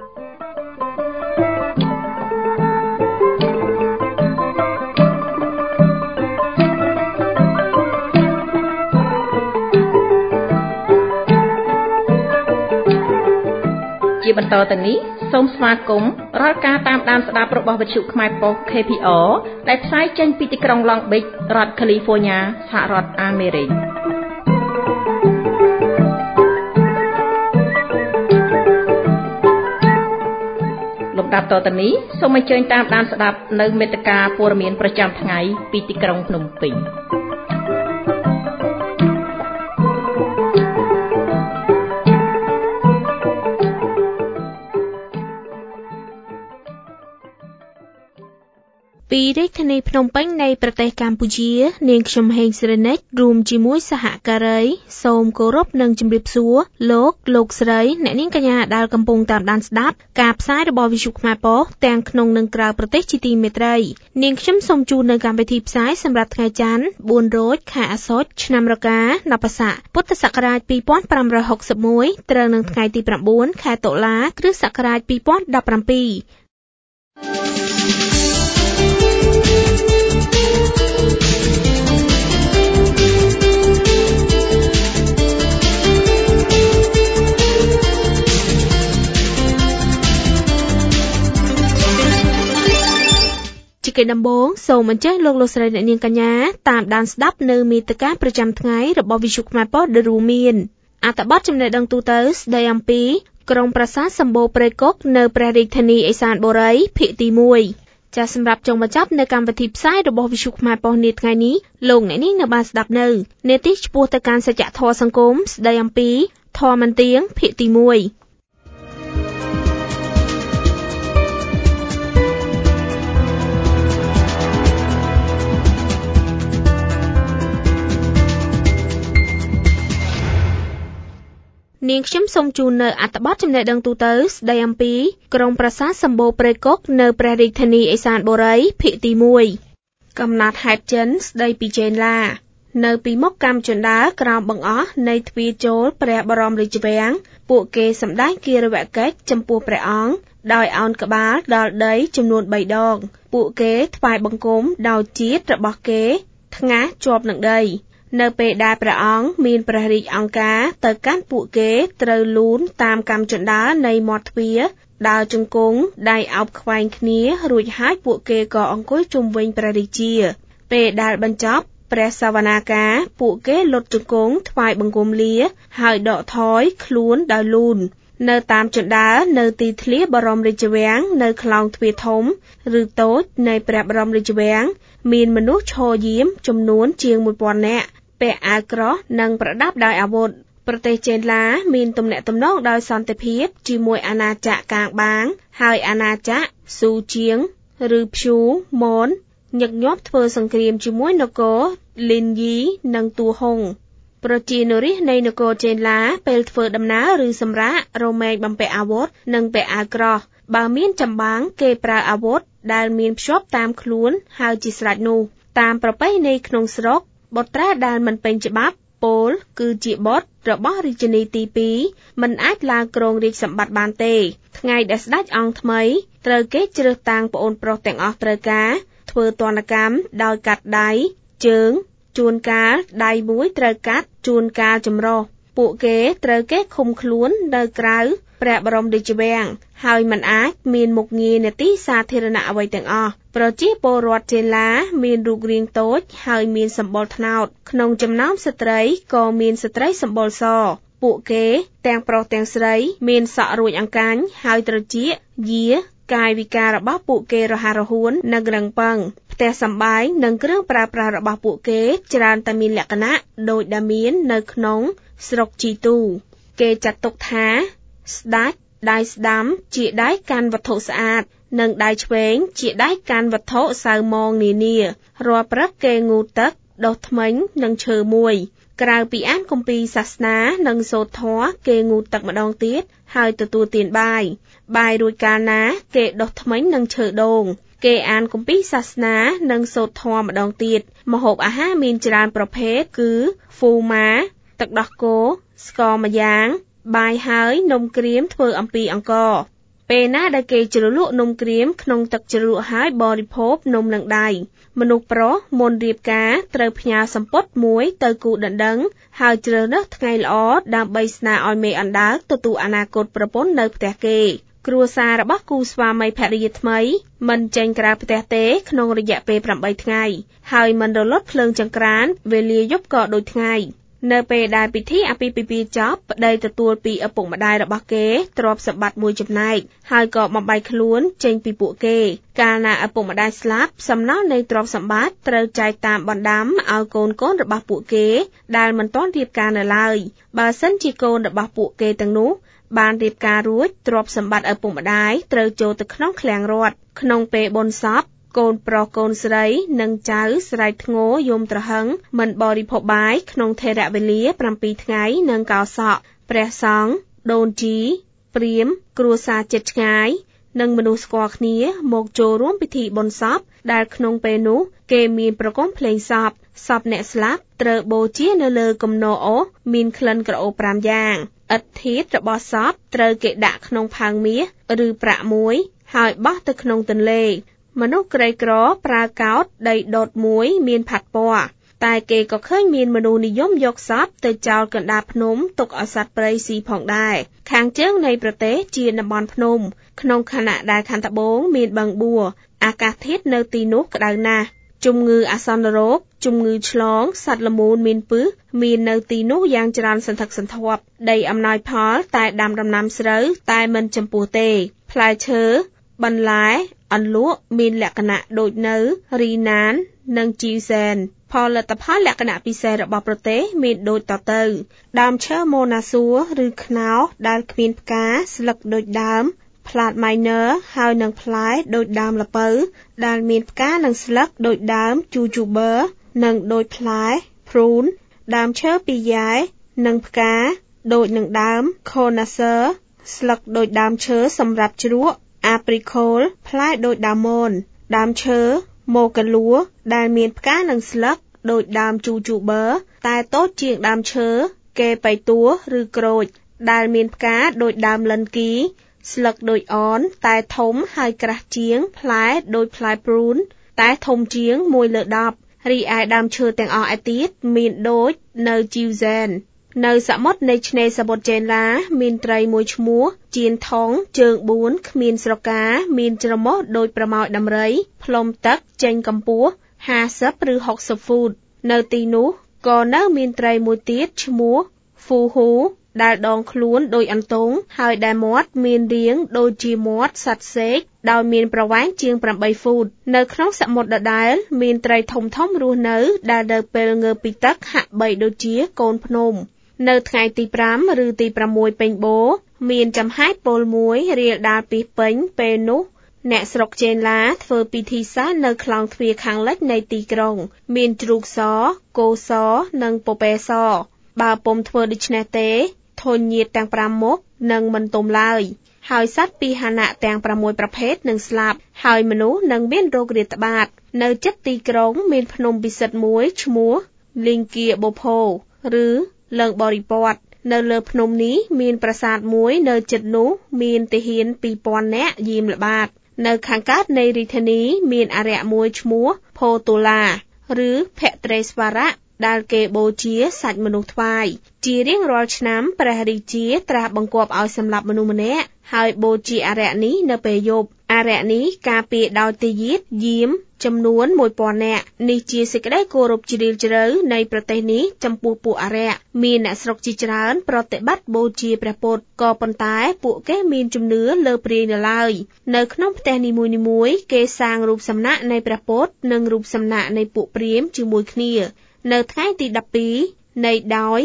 ជាបន្តទៅនេះសូមស្វាគមន៍រាល់ការតាមដានស្ដាប់របស់វិទ្យុខ្មែរប៉ុស្តិ៍ KPR ដែលផ្សាយចេញពីទីក្រុង Long Beach រដ្ឋ California សហរដ្ឋអាមេរិកលំដាប់តទៅនេះសូមអញ្ជើញតាមដានស្ដាប់នៅមេត្តាព័ត៌មានប្រចាំថ្ងៃពីទីក្រុងភ្នំពេញពីរាជធានីភ្នំពេញនៃប្រទេសកម្ពុជានាងខ្ញុំហេងសេរីនិចរួមជាមួយសហការីសូមគោរពនិងជម្រាបសួរលោកស្រីអ្នកនាងកញ្ញាដែលកំពុងតាមដានស្ដាប់ការផ្សាយរបស់វិទ្យុខ្មែរប៉ុស្តិ៍ទាំងក្នុងនិងក្រៅប្រទេសជាទីមេត្រីនាងខ្ញុំសូមជូននៅកម្មវិធីផ្សាយសម្រាប់ថ្ងៃច័ន្ទ4រោចខែអាសត់ឆ្នាំរកានបស័កពុទ្ធសករាជ2561ត្រូវនឹងថ្ងៃទី9ខែតុលាគ្រិស្តសករាជ2017ជាកិច្ចដំបូងសូមអញ្ជើញលោកស្រីអ្នកនាងកញ្ញាតាមដានស្ដាប់នៅមេត្តាប្រចាំថ្ងៃរបស់វិទ្យុខ្មែរប៉ុស្តិ៍ដែលរួមមានអត្ថបទចំណេះដឹងទូទៅស្ដីអំពីក្រុងប្រាសាទសម្បូរព្រៃគុកនៅព្រះរាជធានីឦសានបុរីភាគទី1ចាសសម្រាប់ចុងបញ្ចប់នៅកម្មវិធីផ្សាយរបស់វិទ្យុខ្មែរប៉ុស្តិ៍នាថ្ងៃនេះលោកអ្នកនាងនៅបានស្ដាប់នៅនេតិឆ្ពោះទៅកាន់សច្ចធម៌សង្គមស្ដីអំពីធម៌មិនទៀងភាគទី1នាងខ្ញុំសូមជូននៅអត្ថបទចំណេះដឹងទូទៅស្ដីអំពីក្រុងប្រាសាទសម្បូរព្រៃគុកនៅព្រះរាជធានីឦសានបុរីភាគទី1កំណត់ហេតុចិនស្ដីពីចេនឡានៅពីមុខកម្មជណ្ដើរក្រោមបង្អស់នៃទ្វារចូលព្រះបរមរាជវាំងពួកគេសម្ដែងគារវកិច្ចចំពោះព្រះអង្គដោយឱនក្បាលដល់ដីចំនួន3ដងពួកគេថ្វាយបង្គំដោយជាតិរបស់គេថ្ងាសជាប់នឹងដីនៅពេលដែលព្រះអង្គមានព្រះរាជអង្ការទៅកាន់ពួកគេត្រូវលូនតាមកម្មជណ្ដើរនៃមាត់ទ្វារដើរជង្គង់ដៃអោបខ្វែងគ្នារួចហើយពួកគេក៏អង្គុយជុំវិញព្រះរាជាពេលដែលបញ្ចប់ព្រះសវនាការពួកគេលុតជង្គង់ថ្វាយបង្គំលាហើយដកថយខ្លួនដោយលូននៅតាមជណ្ដើរនៅទីធ្លាបរមរាជវាំងនៅខ្លោងទ្វារធំឬតូចនៃព្រះបរមរាជវាំងមានមនុស្សឈរយាមចំនួនជាង 1000 នាក់ពាក់អាវក្រោះនិងប្រដាប់ដោយអាវុធប្រទេសចេនឡាមានទំនាក់ទំនងដោយសន្តិភាពជាមួយអាណាចក្រកាងបាងហើយអាណាចក្រស៊ូជាងឬព្យូមនញឹកញាប់ធ្វើសង្គ្រាមជាមួយនគរលីនយីនិងទូហុងប្រជានុរាស្ត្រនៃនគរចេនឡាពេលធ្វើដំណើរឬសម្រាករមែងបំពាក់អាវុធនិងពាក់អាវក្រោះបើមានចម្បាំងគេប្រើអាវុធដែលមានភ្ជាប់តាមខ្លួនហើយជាស្រេចនោះតាមប្រពៃណីក្នុងស្រុកបុត្រាដែលមិនពេញច្បាប់ពោលគឺជាបុត្ររបស់រាជិនីទី2មិនអាចឡើងគ្រងរាជសម្បត្តិបានទេថ្ងៃដែលស្ដេចអង្គថ្មីត្រូវគេជ្រើសតាំងប្អូនប្រុសទាំងអស់ត្រូវការធ្វើទណ្ឌកម្មដោយកាត់ដៃជើងជួនកាលដៃមួយត្រូវកាត់ជួនកាលចម្រុះពួកគេត្រូវគេឃុំខ្លួននៅក្រៅព្រះបរមរាជវាំងហើយមិនអាចមានមុខងារនីតិសាធារណៈអ្វីទាំងអស់ប្រជាពលរដ្ឋចេនឡាមានរូបរាងតូចហើយមានសម្បុរត្នោតក្នុងចំណោមស្ត្រីក៏មានស្ត្រីសម្បុរសពួកគេទាំងប្រុសទាំងស្រីមានសក់រួចអង្កាញ់ហើយត្រចៀកយាកាយវិការរបស់ពួកគេរហ័សរហួននិងរឹងប៉ឹងផ្ទះសម្បែងនិងគ្រឿងប្រើប្រាស់របស់ពួកគេច្រើនតែមានលក្ខណៈដូចដែលមាននៅក្នុងស្រុកជីទូគេចាត់ទុកថាស្ដេចដៃស្ដាំជាដៃកាន់វត្ថុស្អាតនិងដៃឆ្វេងជាដៃកាន់វត្ថុសៅមងនានារាល់ព្រឹកគេងូតទឹកដុសធ្មេញនិងឈើមួយក្រៅពីអានគម្ពីរសាសនានិងសូត្រធម៌គេងូតទឹកម្ដងទៀតហើយទទួលទានបាយរួចកាលណាគេដុសធ្មេញនិងឈើដូងគេអានគម្ពីរសាសនានិងសូត្រធម៌ម្ដងទៀតម្ហូបអាហារមានច្រើនប្រភេទគឺហ្វូម៉ាទឹកដោះគោស្ករម្យ៉ាងបាយហើយនំក្រៀមធ្វើអំពីអង្ករពេលណាដែលគេជ្រលក់នំក្រៀមក្នុងទឹកជ្រលក់ហើយបរិភោគនំនឹងដៃមនុស្សប្រុសមុនរៀបការត្រូវផ្ញើសំពត់មួយទៅគូដណ្ដឹងហើយជ្រើសរើសថ្ងៃល្អដើម្បីស្នើឲ្យមេអណ្ដើកទទួលអនាគតប្រពន្ធនៅផ្ទះគេគ្រួសាររបស់គូស្វាមីភរិយាថ្មីមិនចេញក្រៅផ្ទះទេក្នុងរយៈពេល8ថ្ងៃហើយមិនរលត់ភ្លើងចង្ក្រានវេលាយប់ក៏ដូចថ្ងៃនៅពេលដែលពិធីអាពាហ៍ពិពាហ៍ចប់ប្តីទទួលពីឪពុកម្ដាយរបស់គេទ្រព្យសម្បត្តិមួយចំណែកហើយក៏បំបីខ្លួនចេញពីពួកគេកាលណាឪពុកម្ដាយស្លាប់សំណល់នៃទ្រព្យសម្បត្តិត្រូវចែកតាមបណ្ដាំឲ្យកូនរបស់ពួកគេដែលមិនទាន់រៀបការនៅឡើយបើសិនជាកូនរបស់ពួកគេទាំងនោះបានរៀបការរួចទ្រព្យសម្បត្តិឪពុកម្ដាយត្រូវចូលទៅក្នុងឃ្លាំងរដ្ឋក្នុងពេលបុណ្យសពកូនប្រុសកូនស្រីនិងចៅស្រែកធ្ងរយំទ្រហឹងមិនបរិភោគបាយក្នុងថេរវេលា7ថ្ងៃនិងកោសក់ព្រះសង្ឃដូនជីព្រាហ្មណ៍គ្រួសារជិតឆ្ងាយនិងមនុស្សស្គាល់គ្នាមកចូលរួមពិធីបុណ្យសពដែលក្នុងពេលនោះគេមានប្រគំភ្លេងសពអ្នកស្លាប់ត្រូវបូជានៅលើគំនរអុសមានក្លិនក្រអូប5យ៉ាងឥដ្ឋធាតុរបស់សពត្រូវគេដាក់ក្នុងផើងមាសឬប្រាក់មួយហើយបោះទៅក្នុងទន្លេមនុស្សក្រីក្រប្រើកោដ្ឋដីដុតមួយមានផាត់ពណ៌តែគេក៏ឃើញមានមនុស្សនិយមយកសពទៅចោលកណ្ដាលភ្នំទុកឲ្យសត្វព្រៃស៊ីផងដែរខាងជើងនៃប្រទេសជាតំបន់ភ្នំក្នុងខណៈដែលខាងត្បូងមានបឹងបួរអាកាសធាតុនៅទីនោះក្តៅណាស់ជំងឺអាសន្នរោគជំងឺឆ្លងសត្វល្មូនមានពិសមាននៅទីនោះយ៉ាងច្រើនសន្ធឹកសន្ធាប់ដីអំណោយផលតែដាំដំណាំស្រូវតែមិនចំពោះទេផ្លែឈើបន្លែអន្លក់មានលក្ខណៈដូចនៅរីណាននិងជីវសែនផលិតផលលក្ខណៈពិសេសរបស់ប្រទេសមានដូចតទៅដើមឈើម៉ូណាស៊ូឬខ្នោដែលគ្មានផ្កាស្លឹកដូចដើមផ្លាតម៉ៃន័រហើយនឹងផ្លែដូចដើមល្ពៅដែលមានផ្កានិងស្លឹកដូចដើមជូជូបឺនិងដូចផ្លែព្រូនដើមឈើពីយ៉ែនិងផ្កាដូចនឹងដើមខូណាសឺស្លឹកដូចដើមឈើសម្រាប់ជ្រក់អាព្រីខូលផ្លែដូចដើមមនដើមឈើម៉ូកាលួដែលមានផ្កានិងស្លឹកដូចដើមជូជូបឺតែតូចជាងដើមឈើកេបៃតួឬក្រូចដែលមានផ្កាដូចដើមលិនគីស្លឹកដូចអនតែធំហើយក្រាស់ជាងផ្លែដូចផ្លែព្រូនតែធំជាង1/10រីឯដើមឈើទាំងអស់ឯទៀតមានដូចនៅជីវសែននៅសមុទ្រនៃឆ្នេរសមុទ្រចេនឡាមានត្រីមួយឈ្មោះជៀនថងជើង4គ្មានស្រកាមានច្រមុះដូចប្រមោចដំរីផ្លុំទឹកចេញកម្ពស់50ឬ60ហ្វូតនៅទីនោះក៏នៅមានត្រីមួយទៀតឈ្មោះហ្វូហ៊ូដែលដងខ្លួនដូចអន្ទង់ហើយដែលមាត់មានរាងដូចជាមាត់សត្វសេកដោយមានប្រវែងជាង8ហ្វូតនៅក្នុងសមុទ្រដដែលមានត្រីធំៗរស់នៅដែលនៅពេលងើបពីទឹកហាក់បីដូចជាកូនភ្នំនៅថ្ងៃទី5ឬទី6ពេញបូរមានចំហាយពលមួយរៀលដាល់ពីពេញពេលនោះអ្នកស្រុកចេនឡាធ្វើពិធីសែននៅខ្លោងទ្វារខាងលិចនៃទីក្រុងមានជ្រូកសគោសនិងពពែសបើពុំធ្វើដូច្នេះទេធនញាតិទាំង5មុខនឹងមិនទុំឡើយហើយសត្វពីរហណៈទាំង6ប្រភេទនឹងស្លាប់ហើយមនុស្សនឹងមានរោគរាតត្បាតនៅជិតទីក្រុងមានភ្នំពិសិដ្ឋមួយឈ្មោះលីងគៀបូផូឬលឹងបរិពតនៅលើភ្នំនេះមានប្រាសាទមួយនៅជិតនោះមានទាហាន 2000 នាក់យាមល្បាតនៅខាងកើតនៃរាជធានីមានអារក្សមួយឈ្មោះផូតូឡាឬភត្រេស្វរៈដែលគេបូជាសាច់មនុស្សថ្វាយជារៀងរាល់ឆ្នាំព្រះរាជាត្រាស់បង្គាប់ឲ្យសម្លាប់មនុស្សម្នាក់ហើយបូជាអារក្សនេះនៅពេលយប់អារក្សនេះការពារដោយទាយាទយាមចំនួន 1000 នាក់នេះជាសេចក្តីគោរពជ្រាលជ្រៅនៃប្រទេសនេះចំពោះពួកអារក្សមានអ្នកស្រុកជាច្រើនប្រតិបត្តិបូជាព្រះពុទ្ធក៏ប៉ុន្តែពួកគេមានជំនឿលើព្រាយនៅឡើយនៅក្នុងផ្ទះនីមួយៗគេសាងរូបសំណាកនៃព្រះពុទ្ធនិងរូបសំណាកនៃពួកព្រាហ្មណ៍ជាមួយគ្នានៅថ្ងៃទី12នៃដោយ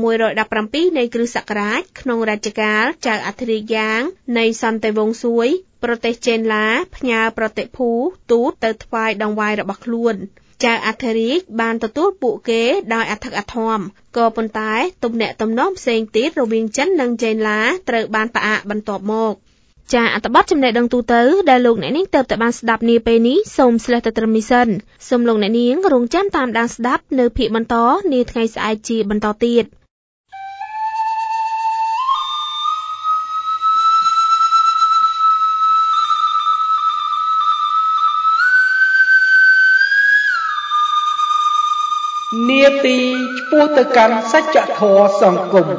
617នៃគ្រិស្តសករាជក្នុងរជ្ជកាលចៅអធិរាជយ៉ាងនៃសន្តិវង្សសួយប្រទេសចេនឡាផ្ញើប្រតិភូទូតទៅថ្វាយដង្វាយរបស់ខ្លួនចៅអធិរាជបានទទួលពួកគេដោយអធិកអធមក៏ប៉ុន្តែទំនាក់ទំនងផ្សេងទៀតរវាងចិននិងចេនឡាត្រូវបានផ្អាកបន្ទាប់មកចាអត្ថបទចំណេះដឹងទូទៅដែលលោកអ្នកនាងទើបតែបានស្ដាប់នាពេលនេះសូមស្លេះទៅត្រឹមនេះសិនសូមលោកអ្នកនាងរងចាំតាមដានស្ដាប់នៅភាគបន្តនាថ្ងៃស្អែកជាបន្តទៀតនាទីឆ្ពោះទៅកាន់សច្ចធម៌សង្គម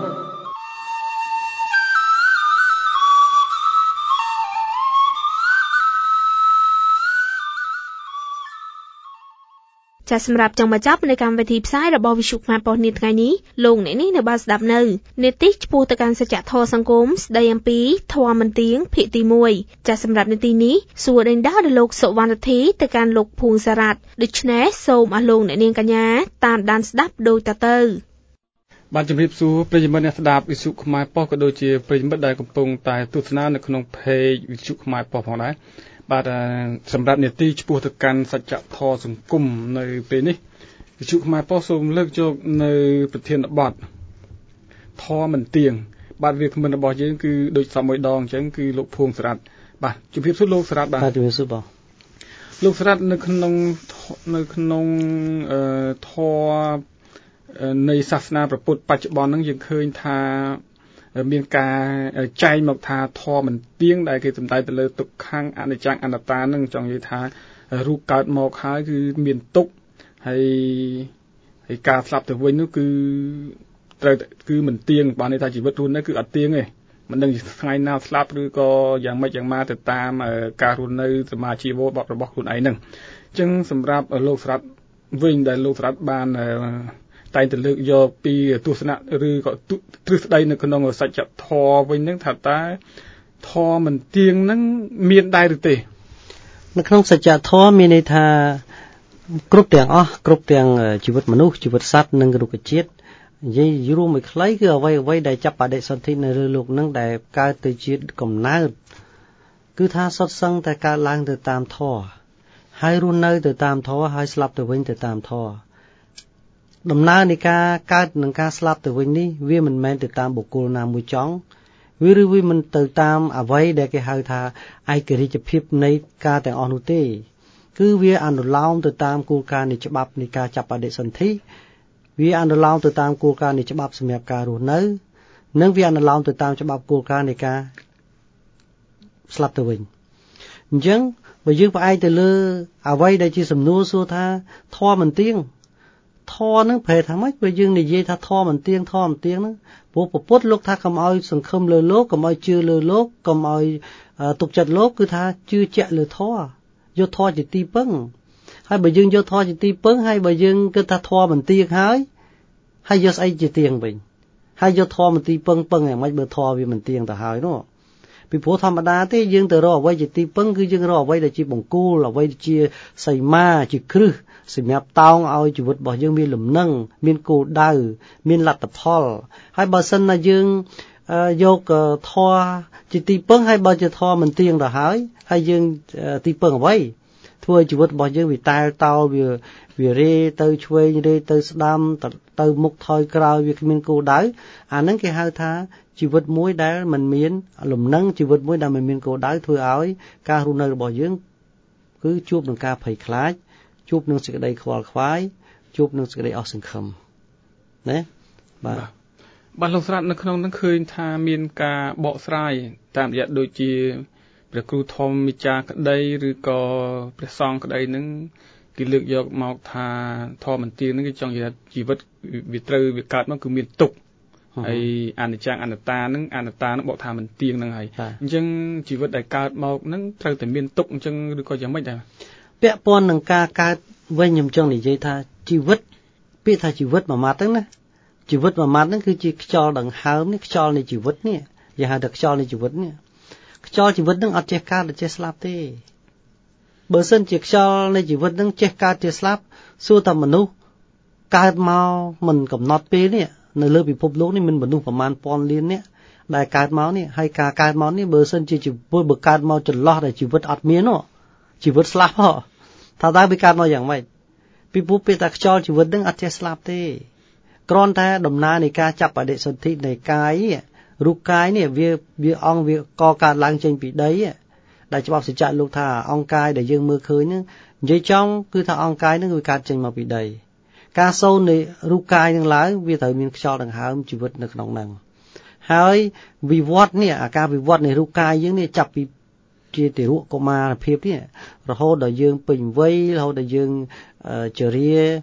ចាសម្រាប់ចុងបញ្ចប់នៃកម្មវិធីផ្សាយរបស់វិទ្យុខ្មែរប៉ុស្តិ៍នាថ្ងៃនេះលោកអ្នកនេះនៅបានស្ដាប់នៅនេតិឆ្ពោះទៅកាន់សច្ចធម៌សង្គមស្ដីអំពីធម៌មិនទៀងភាគទី1ចាសម្រាប់នេតិនេះសួរដេញដោលដល់លោកសុវណ្ណធីទៅកាន់លោកភួងសារ៉ាត់ដូច្នេះសូមអស់លោកអ្នកនាងកញ្ញាតាមដានស្ដាប់ដូចតទៅបាទជំរាបសួរប្រិយមិត្តអ្នកស្ដាប់វិទ្យុខ្មែរប៉ុស្តិ៍ក៏ដូចជាប្រិយមិត្តដែលកំពុងតែទស្សនានៅក្នុង page វិទ្យុខ្មែរប៉ុស្តិ៍ផងដែរបាទសម្រាប់នេតិឆ្ពោះទៅកាន់សច្ចធម៌សង្គមនៅពេលនេះវិទ្យុខ្មែរប៉ុស្តិ៍សូមលើកយកនៅប្រធានបទធម៌មិនទៀងបាទវាគ្មិនរបស់យើងគឺដូចសពមួយដងអញ្ចឹងគឺលោកភួងសារ៉ាត់បាទជំរាបសួរលោកសារ៉ាត់បាទជំរាបសួរបងលោកសារ៉ាត់នៅក្នុងធម៌នៃសាសនាព្រះពុទ្ធបច្ចុប្បន្នហ្នឹងយើងឃើញថាមានការចែងមកថាធម៌មិនទៀងដែលគេសំដៅទៅលើទុក្ខំអនិច្ចំអនត្តាហ្នឹងចង់និយាយថារូបកើតមកហើយគឺមានទុក្ខហើយការស្លាប់ទៅវិញនោះគឺត្រូវគឺមិនទៀងបើន័យថាជីវិតរស់នៅគឺអត់ទៀងទេមិនដឹងថ្ងៃណាស្លាប់ឬក៏យ៉ាងម៉េចយ៉ាងម៉ាទៅតាមការរស់នៅសមាជីវៈរបស់ខ្លួនឯងហ្នឹងអញ្ចឹងសម្រាប់លោកសារ៉ាត់វិញដែលលោកសារ៉ាត់បានតែងតែលើកយកពីទស្សនៈឬក៏ទ្រឹស្ដីនៅក្នុងសច្ចធម៌វិញហ្នឹងថាតើធម៌មិនទៀងហ្នឹងមានដែរឬទេនៅក្នុងសច្ចធម៌មានន័យថាគ្រប់ទាំងអស់គ្រប់ទាំងជីវិតមនុស្សជីវិតសត្វនិងរុក្ខជាតិនិយាយរួមមួយខ្លីគឺអ្វីដែលចាប់បដិសន្ធិនៅលើលោកហ្នឹងដែលកើតទៅជាកំណើតគឺថាសុទ្ធសឹងតែកើតឡើងទៅតាមធម៌ហើយរស់នៅទៅតាមធម៌ហើយស្លាប់ទៅវិញទៅតាមធម៌ដំណើរនៃការកើតនិងការស្លាប់ទៅវិញនេះវាមិនមែនទៅតាមបុគ្គលណាមួយចង់វាមិនទៅតាមអ្វីដែលគេហៅថាឯករាជ្យភាពនៃការទាំងអស់នោះទេគឺវាអនុលោមទៅតាមគោលការណ៍នៃច្បាប់នៃការចាប់បដិសន្ធិវាអនុលោមទៅតាមគោលការណ៍នៃច្បាប់សម្រាប់ការរស់នៅនិងវាអនុលោមទៅតាមច្បាប់គោលការណ៍នៃការស្លាប់ទៅវិញអញ្ចឹងបើយើងផ្អែកទៅលើអ្វីដែលជាសំណួរសួរថាធម៌មិនទៀងធម៌នឹងប្រែថាម៉េចបើយើងនិយាយថាធម៌មិនទៀងហ្នឹងព្រោះពុទ្ធលោកថាកុំឲ្យសង្ឃឹមលើលោកកុំឲ្យជឿលើលោកកុំឲ្យទុកចិត្តលោកគឺថាជឿជាក់លើធម៌យកធម៌ជាទីពឹងហើយបើយើងយកធម៌ជាទីពឹងហើយបើយើងគិតថាធម៌មិនទៀងហើយយកស្អីជាទៀងវិញហើយយកធម៌មិនទីពឹងយ៉ាងម៉េចបើធម៌វាមិនទៀងទៅហើយនោះពីព្រោះធម្មតាទេយើងទៅរកអ្វីជាទីពឹងគឺយើងរកអ្វីដែលជាបង្គោលអ្វីដែលជាសីមាជាគ្រឹះសម្រាប់តោងឲ្យជីវិតរបស់យើងមានលំនឹងមានគោលដៅមានលទ្ធផលហើយបើសិនណាយើងយកធម៌ជាទីពឹងហើយបើជាធម៌មិនទៀងទៅហើយយើងទីពឹងអ្វីធ្វើឲ្យជីវិតរបស់យើងវាតែលតោលវារេទៅឆ្វេងរេទៅស្ដាំទៅមុខថយក្រោយវាគ្មានគោលដៅអាហ្នឹងគេហៅថាជីវិតមួយដែលមិនមានលំនឹងជីវិតមួយដែលមិនមានគោលដៅធ្វើឲ្យការរស់នៅរបស់យើងគឺជួបនឹងការភ័យខ្លាចជួបនឹងសេចក្តីខ្វល់ខ្វាយជួបនឹងសេចក្តីអស់សង្ឃឹមណាបាទលោកស្រាត់នៅក្នុងនឹងឃើញថាមានការបកស្រាយតាមរយៈដូចជាព្រះគ្រូធម្មវិចារក្តីឬក៏ព្រះសង្ឃក្តីនឹងគេលើកយកមកថាធម៌មិនទៀងនឹងគេចង់និយាយថាជីវិតវាត្រូវវាកើតមកគឺមានទុក្ខហើយអនិច្ចំអនត្តានឹងបកថាមិនទៀងនឹងហើយអញ្ចឹងជីវិតដែលកើតមកនឹងត្រូវតែមានទុក្ខអញ្ចឹងឬក៏យ៉ាងម៉េចដែរពាក់ព័ន្ធនឹងការកើតវិញខ្ញុំចង់និយាយថាជីវិតពាក្យថាជីវិតមួយម៉ាត់ហ្នឹងណាជីវិតមួយម៉ាត់ហ្នឹងគឺជាខ្យល់ដង្ហើមនេះខ្យល់នៃជីវិតនេះគេហៅថាខ្យល់នៃជីវិតនេះខ្យល់ជីវិតហ្នឹងអត់ចេះកើតចេះស្លាប់ទេបើសិនជាខ្យល់នៃជីវិតហ្នឹងចេះកើតចេះស្លាប់សួរតែមនុស្សកើតមកមិនកំណត់ពេលនេះនៅលើពិភពលោកនេះមានមនុស្សប្រមាណពាន់លាននាក់ដែលកើតមកនេះហើយការកើតមកនេះបើសិនជាជីវិតបើកើតមកចន្លោះដែលជីវិតអត់មាននោះជីវិតស្លាប់ហ៎ថាតើវាកើតមកយ៉ាងម៉េចពីព្រោះពេលតែខ្យល់ជីវិតនឹងអត់ចេះស្លាប់ទេគ្រាន់តែដំណើរនៃការចាប់បដិសន្ធិនៃកាយរូបកាយនេះវាអង្គវាកកើតឡើងចេញពីដីដែលច្បាប់សច្ចៈលោកថាអង្គកាយដែលយើងមើលឃើញហ្នឹងនិយាយចំគឺថាអង្គកាយហ្នឹងវាកើតចេញមកពីដីការសូននៃរូបកាយនឹងឡើងវាត្រូវមានខ្យល់ដង្ហើមជីវិតនៅក្នុងហ្នឹងហើយវិវត្តនេះអាការវិវត្តនៃរូបកាយយើងនេះចាប់ពីជាទារកកុមារភាពនេះរហូតដល់យើងពេញវ័យរហូតដល់យើងជរា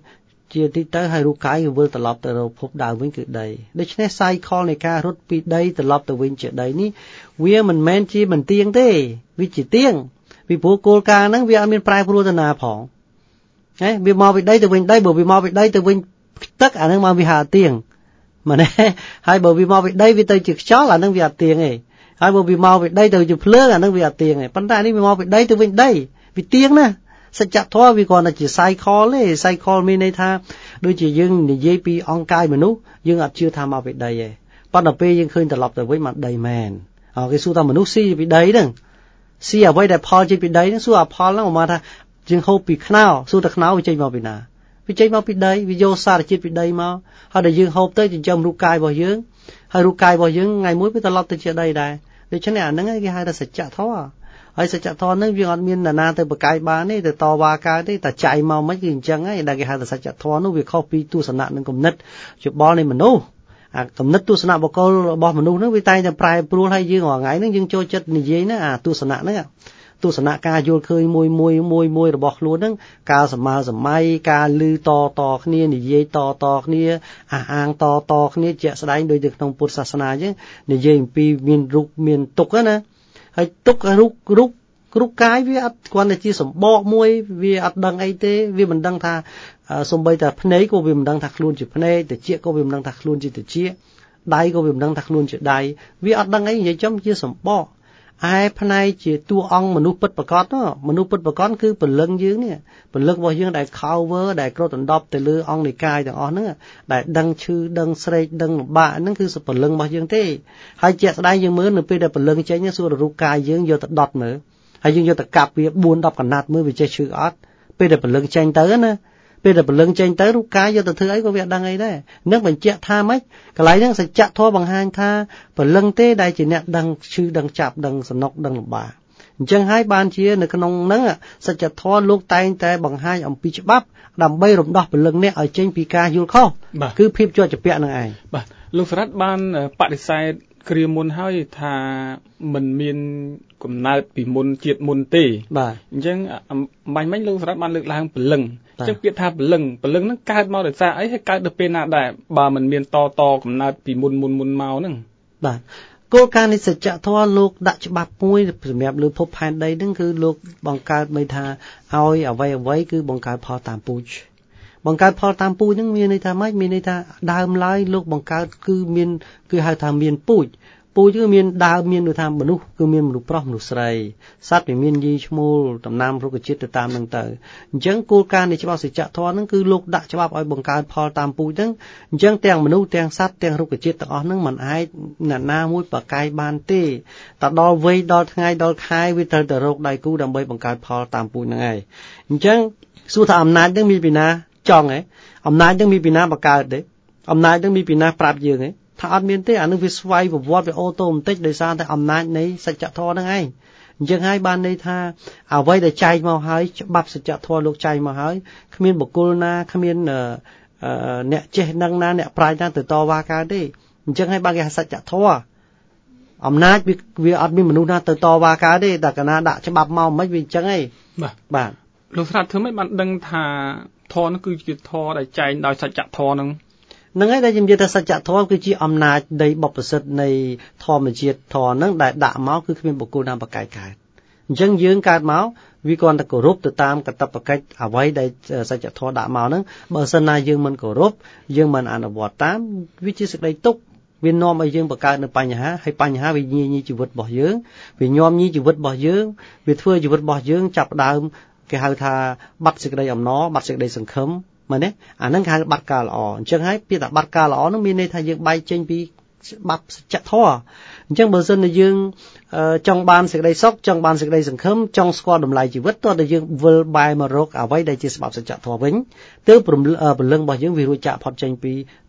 ជាទីទៅហើយរូបកាយគឺវិលត្រឡប់ទៅរកភពដើមវិញគឺដីដូច្នេះ cycle នៃការរត់ពីដីត្រឡប់ទៅវិញជាដីនេះវាមិនមែនជាមិនទៀងទេវាជាទៀងពីព្រោះគោលការណ៍ហ្នឹងវាអត់មានប្រែប្រួលទៅណាផងហ៎វាមកពីដីទៅវិញដីបើវាមកពីដីទៅវិញទឹកអាហ្នឹងមកវាហៅទៀងមែនទេហើយបើវាមកពីដីវាទៅជាខ្យល់អាហ្នឹងវាអត់ទៀងទេហើយបើវាមកពីដីទៅជាភ្លើងអាហ្នឹងវាអត់ទៀងទេប៉ុន្តែនេះវាមកពីដីទៅវិញដីវាទៀងណាសច្ចធម៌វាគ្រាន់តែជា cycle ទេ cycle មានន័យថាដូចជាយើងនិយាយពីអង្គកាយមនុស្សយើងអត់ជឿថាមកពីដីទេប៉ុន្តែពេលយើងឃើញត្រឡប់ទៅវិញមកដីមែនគេសួរថាមនុស្សស៊ីពីដីហ្នឹងស៊ីអ្វីដែលផលចេញពីដីហ្នឹងសួរអាផលហ្នឹងមកថាយើងហូបពីខ្នោសួរតែខ្នោវាចេញមកពីណាវាចេញមកពីដីវាយកសារជាតិពីដីមកហើយដែលយើងហូបទៅចិញ្ចឹមរូបកាយរបស់យើងហើយរូបកាយរបស់យើងថ្ងៃមួយវាត្រឡប់ទៅជាដីដែរដូច្នេះអាហ្នឹងគេហៅថាសច្ចធម៌ហើយសច្ចធម៌ហ្នឹងវាអត់មាននរណាទៅបកកាយបានទេទៅតវ៉ាកើតទេតែចៃមកមិនគឺអញ្ចឹងហើយដែលគេហៅថាសច្ចធម៌នោះវាខុសពីទស្សនៈនិងគំនិតយោបល់នៃមនុស្សអាគំនិតទស្សនៈបុគ្គលរបស់មនុស្សហ្នឹងវាតែងតែប្រែប្រួលហើយយើងរាល់ថ្ងៃហ្នឹងយើងចូលចិត្តនិយាយណាអាទស្សនៈហ្នឹងទស្សនៈការយល់ឃើញមួយរបស់ខ្លួនហ្នឹងការសម័យការលឺតគ្នានិយាយតគ្នាអះអាងតគ្នាជាក់ស្ដែងដូចនៅក្នុងពុទ្ធសាសនាអញ្ចឹងនិយាយអំពីមានរូបមានទុក្ខណាហើយទុក្ខរូបកាយវាអត់គ្រាន់តែជាសម្បកមួយវាអត់ដឹងអីទេវាមិនដឹងថាសំបីតែភ្នែកក៏វាមិនដឹងថាខ្លួនជាភ្នែកត្រចៀកក៏វាមិនដឹងថាខ្លួនជាត្រចៀកដៃក៏វាមិនដឹងថាខ្លួនជាដៃវាអត់ដឹងអីនិយាយចំជាសម្បកឯផ្នែកជាតួអង្គមនុស្សពិតប្រាកដមនុស្សពិតប្រាកដគឺពលឹងយើងនេះពលឹងរបស់យើងដែល cover ដែលគ្របដណ្ដប់ទៅលើអង្គនៃកាយទាំងអស់ហ្នឹងដែលដឹងឈឺដឹងស្រេកដឹងលំបាកហ្នឹងគឺពលឹងរបស់យើងទេហើយជាក់ស្ដែងយើងមើលនៅពេលដែលពលឹងចេញសួររូបកាយយើងយកទៅដុតមើលហើយយើងយកទៅកាប់វា4-10កណាត់មើលវាចេះឈឺអត់ពេលដែលពលឹងចេញទៅណាពេលដែលពលឹងចេញទៅរូបកាយយកទៅធ្វើអីក៏វាអត់ដឹងអីដែរនឹងបញ្ជាក់ថាម៉េចកន្លែងហ្នឹងសច្ចធម៌បង្ហាញថាពលឹងទេដែលជាអ្នកដឹងឈឺដឹងចាប់ដឹងសំណុកដឹងលំបាកអញ្ចឹងហើយបានជានៅក្នុងហ្នឹងសច្ចធម៌លោកតែងតែបង្ហាញអំពីច្បាប់ដើម្បីរំដោះពលឹងនេះឲ្យចេញពីការយល់ខុសគឺភាពជាប់ជាពាក់នឹងឯងបាទលោកសរ៉ាត់បានបដិសេធគ្រាមុនហើយថាមិនមានកំណើតពីមុនជាតិមុនទេបាទអញ្ចឹងបាញ់មិញលោកសរ៉ាត់បានលើកឡើងពលឹងអញ្ចឹងពាក្យថាពលឹងហ្នឹងកើតមកដោយសារអីហើយកើតទៅពេលណាដែរបើមិនមានតកំណើតពីមុនមកហ្នឹងបាទគោលការណ៍នៃសច្ចធម៌លោកដាក់ច្បាប់មួយសម្រាប់លើភពផែនដីហ្នឹងគឺលោកបង្កើតមិនថាឲ្យអ្វីគឺបង្កើតផលតាមពូជបង្កើតផលតាមពូជហ្នឹងមានន័យថាម៉េចមានន័យថាដើមឡើយលោកបង្កើតគឺហៅថាមានពូជគឺមានដើមមានន័យថាមនុស្សគឺមានមនុស្សប្រុសមនុស្សស្រីសត្វវាមានយីឈ្មោលតំណាំរុក្ខជាតិទៅតាមហ្នឹងទៅអញ្ចឹងគោលការណ៍នៃច្បាប់សច្ចធម៌ហ្នឹងគឺលោកដាក់ច្បាប់ឲ្យបង្កើតផលតាមពូជហ្នឹងអញ្ចឹងទាំងមនុស្សទាំងសត្វទាំងរុក្ខជាតិទាំងអស់ហ្នឹងមិនអាចអ្នកណាមួយប្រកែកបានទេតែដល់វ័យដល់ថ្ងៃដល់ខែវាត្រូវតែរកដៃគូដើម្បីបង្កើតផលតាមពូជហ្នឹងឯងអញ្ចឹងសួរថាអំណាចហ្នឹងមានពីណាចង់ហ៎អំណាចហ្នឹងមានពីណាបង្កើតទេអំណាចហ្នឹងមានពីណាប្រាប់យើងហ៎ថាអត់មានទេអានឹងវាស្វ័យប្រវត្តិវាអូតូម៉ាទិកដោយសារតែអំណាចនៃសច្ចធម៌ហ្នឹងឯងអញ្ចឹងហើយបានន័យថាអ្វីដែលចែកមកហើយច្បាប់សច្ចធម៌លោកចែកមកហើយគ្មានបុគ្គលណាគ្មានអ្នកចេះដឹងណាអ្នកប្រាជ្ញណាទៅតវ៉ាកើតទេអញ្ចឹងហើយបានគេថាសច្ចធម៌អំណាចវាអត់មានមនុស្សណាទៅតវ៉ាកើតទេតែកាលណាដាក់ច្បាប់មកមិនវាអញ្ចឹងឯងបាទលោកស្រាប់ធ្វើម៉េចបានដឹងថាធម៌នោះគឺជាធម៌ដែលចែងដោយសច្ចធម៌ហ្នឹងហើយដែលខ្ញុំនិយាយថាសច្ចធម៌គឺជាអំណាចនៃបព្វសិទ្ធនៃធម្មជាតិធម៌ហ្នឹងដែលដាក់មកគឺគ្មានបុគ្គលណាបកកើតអញ្ចឹងយើងកើតមកវាគ្រាន់តែគោរពទៅតាមកាតព្វកិច្ចអ្វីដែលសច្ចធម៌ដាក់មកហ្នឹងបើសិនណាយើងមិនគោរពយើងមិនអនុវត្តតាមវាជាសេចក្តីទុក្ខវានាំឲ្យយើងបង្កើតនៅបញ្ហាហើយបញ្ហាវាញីជីវិតរបស់យើងវាញោមញីជីវិតរបស់យើងវាធ្វើជីវិតរបស់យើងចាប់ដើមគេហៅថាបាត់សេចក្តីអំណរបាត់សេចក្តីសង្ឃឹមមែនទេអាហ្នឹងគេហៅបាត់ការល្អអញ្ចឹងហើយពាក្យថាបាត់ការល្អហ្នឹងមានន័យថាយើងបែកចេញពីច្បាប់សច្ចធម៌អញ្ចឹងបើសិនជាយើងចង់បានសេចក្តីសុខចង់បានសេចក្តីសង្ឃឹមចង់ស្គាល់តម្លៃជីវិតតើតែយើងវិលបែរមករកអ្វីដែលជាច្បាប់សច្ចធម៌វិញទើបពលឹងរបស់យើងវារួចចាកផុតចេញពីទុក្ខ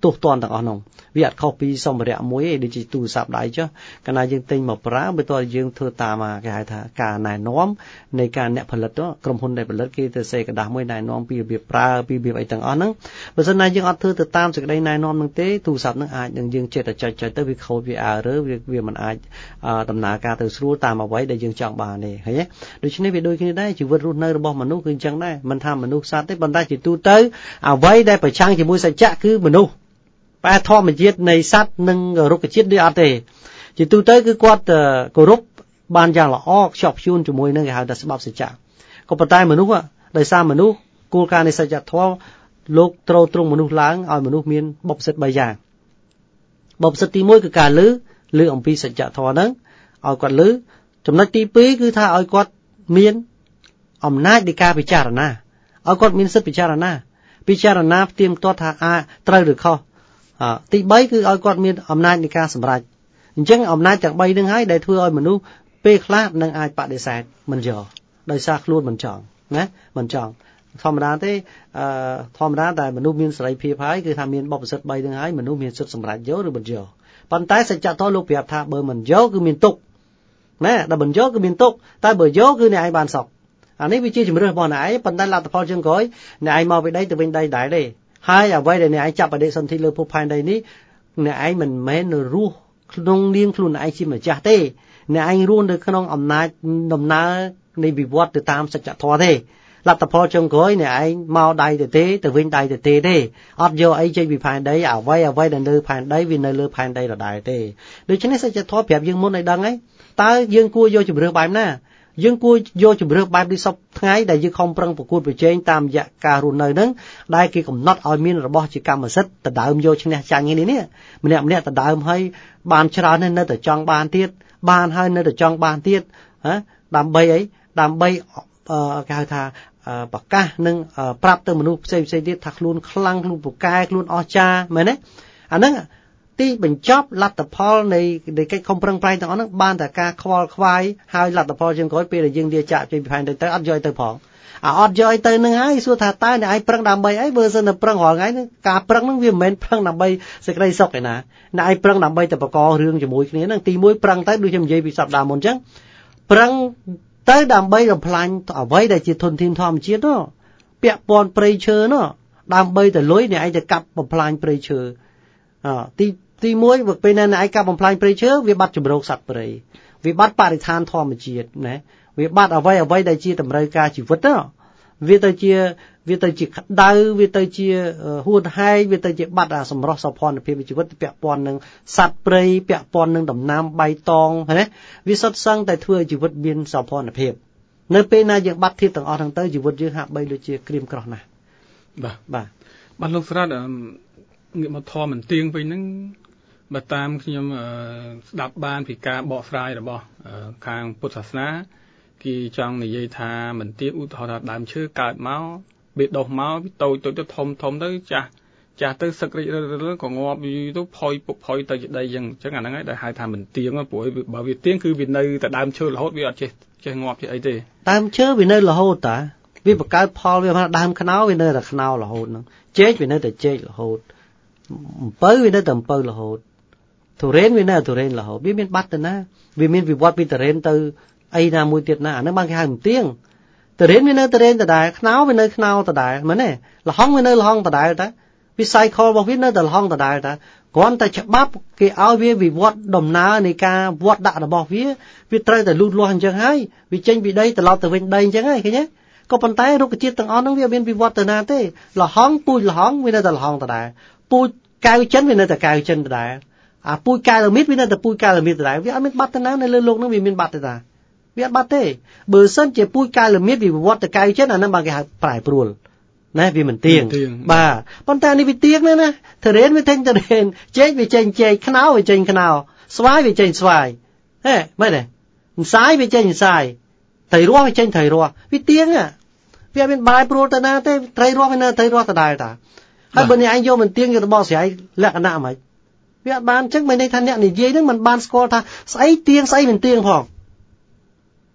ទោះតាន់ទាំងអស់នោះវាអត់ខុសពីសម្ភារៈមួយឯងដូចជាទូរស័ព្ទដៃចុះកាលណាយើងទិញមកប្រើបើតើយើងធ្វើតាមគេហៅថាការណែនាំនៃការអ្នកផលិតក្រុមហ៊ុនដែលផលិតគេទៅសេកដាស់មួយណែនាំពីរបៀបប្រើពីរបៀបអីទាំងអស់ហ្នឹងបើសិនណាយើងអត់ធ្វើទៅតាមសេចក្តីណែនាំហ្នឹងទេទូរស័ព្ទហ្នឹងអាចនឹងយើងចិត្តតែចុចទៅវាខូចវាerrorវាមិនអាចដំណើរការទៅស្រួលតាមអ្វីដែលយើងចង់បានទេឃើញទេដូច្នេះវាដូចគ្នាដែរជីវិតរស់នៅរបស់មនុស្សគឺអញ្ចឹងដែរមិនថាមនុស្សសត្វទេប៉ុន្តែជាទូទៅអ្វីដែលប្រឆាំងជាមួយសច្ចៈគឺមនុស្សបែបធម្មជាតិនៃសត្វនិងរុក្ខជាតិដូចអត់ទេជាទូទៅគឺគាត់គោរពបានយ៉ាងល្អខ្ជាប់ខ្ជួនជាមួយនឹងគេហៅថាច្បាប់សច្ចៈក៏ប៉ុន្តែមនុស្សដោយសារមនុស្សគោលការណ៍នៃសច្ចធម៌លោកត្រូវទ្រង់មនុស្សឡើងឲ្យមនុស្សមានបុព្វសិទ្ធិ3យ៉ាងបុព្វសិទ្ធិទី1គឺការលើអំពីសច្ចធម៌ហ្នឹងឲ្យគាត់លើចំណុចទី2គឺថាឲ្យគាត់មានអំណាចនៃការពិចារណាឲ្យគាត់មានសិទ្ធិពិចារណាផ្ទៀងផ្ទាត់ថាត្រូវឬខុសទី3គឺឲ្យគាត់មានអំណាចនៃការសម្រេចអញ្ចឹងអំណាចទាំង3ហ្នឹងហើយដែលធ្វើឲ្យមនុស្សពេលខ្លះនឹងអាចបដិសេធមិនយកដោយសារខ្លួនមិនចង់ណាមិនចង់ធម្មតាទេធម្មតាតែមនុស្សមានសេរីភាពហើយគឺថាមានបុព្វសិទ្ធិ3ហ្នឹងហើយមនុស្សមានសិទ្ធិសម្រេចយកឬមិនយកប៉ុន្តែសច្ចធម៌លោកប្រាប់ថាបើមិនយកគឺមានទុក្ខណាដល់មិនយកគឺមានទុក្ខតែបើយកគឺអ្នកឯងបានសុខអានេះវាជាជំរឿនរបស់អ្នកឯងប៉ុន្តែលទ្ធផលជើងក្រោយអ្នកឯងមកពីដីទៅវិញដីដែរទេហើយអ្វីដែលអ្នកឯងចាប់បដិសន្ធិលើភពផែនដីនេះអ្នកឯងមិនមែនរស់ក្នុងនាមខ្លួនឯងជាម្ចាស់ទេអ្នកឯងរស់នៅក្នុងអំណាចដំណើរនៃវិវត្តទៅតាមសច្ចធម៌ទេលទ្ធផលចុងក្រោយអ្នកឯងមកដៃទៅវិញដៃទៅទេអត់យកអីចេញពីផែនដីអ្វីដែលនៅផែនដីវានៅលើផែនដីដដែលទេដូច្នេះសច្ចធម៌ប្រាប់យើងមុនឲ្យដឹងហើយតើយើងគួរយកជំរឿនបែបណាយើងគួរយកជំរឿនបែបនេះសពថ្ងៃដែលយើងខំប្រឹងប្រកួតប្រជែងតាមរយៈការរស់នៅហ្នឹងដែលគេកំណត់ឲ្យមានរបស់ជាកម្មសិទ្ធិដដើមយកឈ្នះចាញ់នេះម្នាក់ដដើមឲ្យបានច្រើននៅតែចង់បានទៀតបានហើយនៅតែចង់បានទៀតដើម្បីអីដើម្បីគេហៅថាប្រកាសនឹងប្រាប់ទៅមនុស្សផ្សេងទៀតថាខ្លួនខ្លាំងខ្លួនពូកែខ្លួនអស្ចារ្យមែនទេអាហ្នឹងទីបញ្ចប់លទ្ធផលនៃកិច្ចខំប្រឹងប្រែងទាំងអស់ហ្នឹងបានតែការខ្វល់ខ្វាយហើយលទ្ធផលជាងក្រោយពេលដែលយើងលាចាកចេញពីផែនដីទៅអត់យកទៅផងអត់យកឲ្យទៅនឹងហើយសួរថាតើអ្នកឯងប្រឹងដើម្បីអីបើសិនតែប្រឹងរាល់ថ្ងៃហ្នឹងការប្រឹងហ្នឹងវាមិនមែនប្រឹងដើម្បីសេចក្តីសុខឯណាអ្នកឯងប្រឹងដើម្បីតែបកករឿងជាមួយគ្នាហ្នឹងទី1ប្រឹងទៅដូចខ្ញុំនិយាយពីសប្តាហ៍មុនអញ្ចឹងប្រឹងទៅដើម្បីបំផ្លាញអ្វីដែលជាធនធានធម្មជាតិនោះពាក់ព័ន្ធព្រៃឈើនោះដើម្បីទៅលុយអ្នកឯងទៅកាប់បំផ្លាញព្រៃឈើទី1ពេលណាអ្នកឯងកាប់បំផ្លាញព្រៃឈើវាបាត់ជំរកសត្វព្រៃវាបាត់បរិស្ថានធម្មជាតិណាវាបាត់អ្វីដែលជាតម្រូវការជីវិតវាទៅជាក្តៅវាទៅជាហួតហែងវាទៅជាបាត់សម្រស់សោភ័ណភាពជីវិតពាក់ព័ន្ធនឹងសត្វព្រៃពាក់ព័ន្ធនឹងដំណាំបៃតងណាវាសុទ្ធសឹងតែធ្វើឲ្យជីវិតមានសោភ័ណភាពនៅពេលណាយើងបាត់ធាតុទាំងអស់ហ្នឹងទៅជីវិតយើងហាក់បីដូចជាក្រៀមក្រោះណាស់បាទលោកស្រាតងាកមកធម៌មិនទៀងវិញហ្នឹងបើតាមខ្ញុំស្ដាប់បានពីការបកស្រាយរបស់ខាងពុទ្ធសាសនាគេចង់និយាយថាមិនទៀងឧទាហរណ៍ថាដើមឈើកើតមកវាដុះមកវាតូចទៅធំទៅចាស់ទៅសឹករិចរក៏ងាប់យូរទៅផុយពុកផុយទៅជាដីអញ្ចឹងអាហ្នឹងហើយដែលហៅថាមិនទៀងព្រោះបើវាទៀងគឺវានៅតែដើមឈើរហូតវាអត់ចេះងាប់ចេះអីទេដើមឈើវានៅរហូតតាវាបង្កើតផលវាមកដើមខ្នោវានៅតែខ្នោរហូតហ្នឹងចេកវានៅតែចេករហូតអំពៅវានៅតែអំពៅរហូតទុរេនវានៅទុរេនរហូតវាមានបាត់ទៅណាវាមានវិវត្តពីទុរេនទៅអីណាមួយទៀតណាអាហ្នឹងបានគេហៅមិនទៀងទុរេនវានៅទុរេនដដែលខ្នោវានៅខ្នោដដែលមែនទេលហុងវានៅលហុងដដែលតាវា cycle របស់វានៅតែលហុងដដែលតាគ្រាន់តែច្បាប់គេឲ្យវាវិវត្តដំណើរនៃការវត្តដាក់របស់វាត្រូវតែលូតលាស់អញ្ចឹងហើយវាចេញពីដីត្រឡប់ទៅវិញដីអញ្ចឹងហើយឃើញទេក៏ប៉ុន្តែរុក្ខជាតិទាំងអស់ហ្នឹងវាមានវិវត្តទៅណាទេលហុងពូជលហុងវានៅតែលហុងដដែលពូជកៅចិនវានៅតែកៅចិនដដែលអាពូជកៅឡាមីតវានៅតែពូជកៅឡាមីតដដែលវាអត់មានបាត់ទៅណានៅលើโลกហ្នឹងវាមានបាត់ទេតាវាអត់បាត់ទេបើសិនជាពូជកៅឡាមីតវាវិវត្តទៅកៅចិនអាហ្នឹងបានគេហៅប្រែប្រួលណាវាមិនទៀងបាទប៉ុន្តែនេះវាទៀងណាធរេនវាចេញធរេនចេកវាចេញចេកខ្នោវាចេញខ្នោស្វាយវាចេញស្វាយហេមែនទេម្សាយវាចេញម្សាយត្រីរស់វាចេញត្រីរស់វាទៀងវាមានប្រែប្រួលទៅណាទេត្រីរស់វានៅត្រីរស់ដដែលតាហើយបើអ្នកឯងយកមិនទៀងយកទៅបកស្រាយលក្ខណៈហ្មងវាអត់បានអញ្ចឹងមិនន័យថាអ្នកនិយាយហ្នឹងមិនបានស្គាល់ថាស្អីទៀងស្អីមិនទៀងផង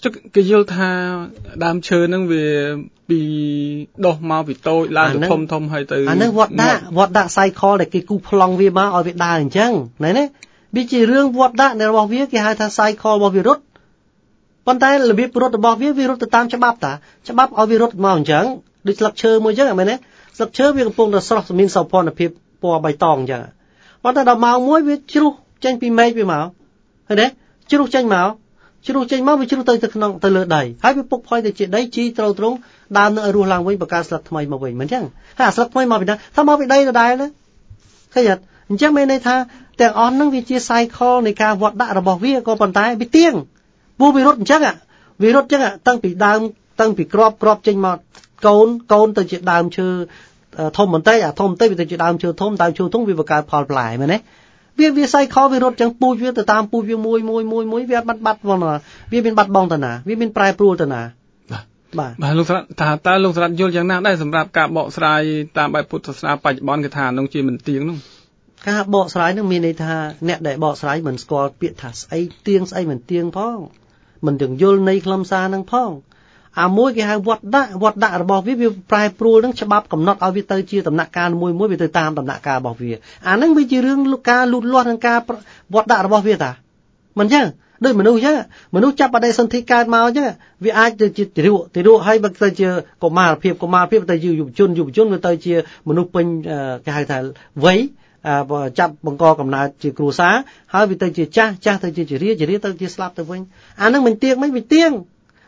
គេយល់ថាដើមឈើហ្នឹងវាពីដុះមកពីតូចឡើងទៅធំហើយទៅអាហ្នឹងវត្តដាក់ cycle ដែលគេគូប្លង់វាមកឲ្យវាដើរអញ្ចឹងណែវាជារឿងវត្តដាក់របស់វាគេហៅថា cycle របស់វារត់ប៉ុន្តែរបៀបរត់របស់វារត់ទៅតាមច្បាប់តាច្បាប់ឲ្យវារត់មកអញ្ចឹងដូចស្លឹកឈើមួយអញ្ចឹងមែនទេស្លឹកឈើវាកំពុងតែស្រស់មានសោភ័ណភាពពណ៌បៃតងអញ្ចឹងប៉ុន្តែដល់ម៉ោងមួយវាជ្រុះចេញពីមែកវាមកឃើញទេជ្រុះចេញមកវាជ្រុះទៅក្នុងទៅលើដីហើយវាពុកផុយទៅជាដីជីត្រូវត្រង់ដើមនឹងឲ្យរស់ឡើងវិញបង្កើតស្លឹកថ្មីមកវិញមិនអញ្ចឹងហើយអាស្លឹកថ្មីមកពីណាថាមកពីដីដដែលណាឃើញអត់អញ្ចឹងមានន័យថាទាំងអស់ហ្នឹងវាជា cycle នៃការវត្តដាក់របស់វាក៏ប៉ុន្តែវាទៀងពូវារត់អញ្ចឹងវារត់អញ្ចឹងតាំងពីដើមតាំងពីក្របចេញមកកូនទៅជាដើមឈើធំបន្តិចធំបន្តិចវាទៅជាដើមឈើធំវាបង្កើតផលផ្លែមែនទេវា cycle វារត់អញ្ចឹងពូជវាទៅតាមពូជវាមួយវាបាត់បងវាមានបាត់បងទៅណាវាមានប្រែប្រួលទៅណាបាទលោកស្រាតើលោកស្រាតយល់យ៉ាងណាដែរសម្រាប់ការបកស្រាយតាមបែបពុទ្ធសាសនាបច្ចុប្បន្នគេថានោះជាមិនទៀងនោះការបកស្រាយនឹងមានន័យថាអ្នកដែលបកស្រាយមិនស្គាល់ពាក្យថាស្អីទៀងស្អីមិនទៀងផងមិនទាំងយល់នៃខ្លឹមសារនឹងផងអាមួយគេហៅវត្តដាក់របស់វាប្រែប្រួលនឹងច្បាប់កំណត់ឲ្យវាទៅជាដំណាក់កាលមួយវាទៅតាមដំណាក់កាលរបស់វាអាហ្នឹងវាជារឿងការលូតលាស់នឹងការវត្តដាក់របស់វាតាមិនអញ្ចឹងដូចមនុស្សអញ្ចឹងមនុស្សចាប់បដិសន្ធិកើតមកអញ្ចឹងវាអាចទៅជាទារកហើយបើទៅជាកុមារភាពទៅជាយុវជនវាទៅជាមនុស្សពេញគេហៅថាវ័យចាប់បង្កកំណើតជាគ្រួសារហើយវាទៅជាចាស់ទៅជារាទៅជាស្លាប់ទៅវិញអាហ្នឹងមិនទៀងមិនវាទៀង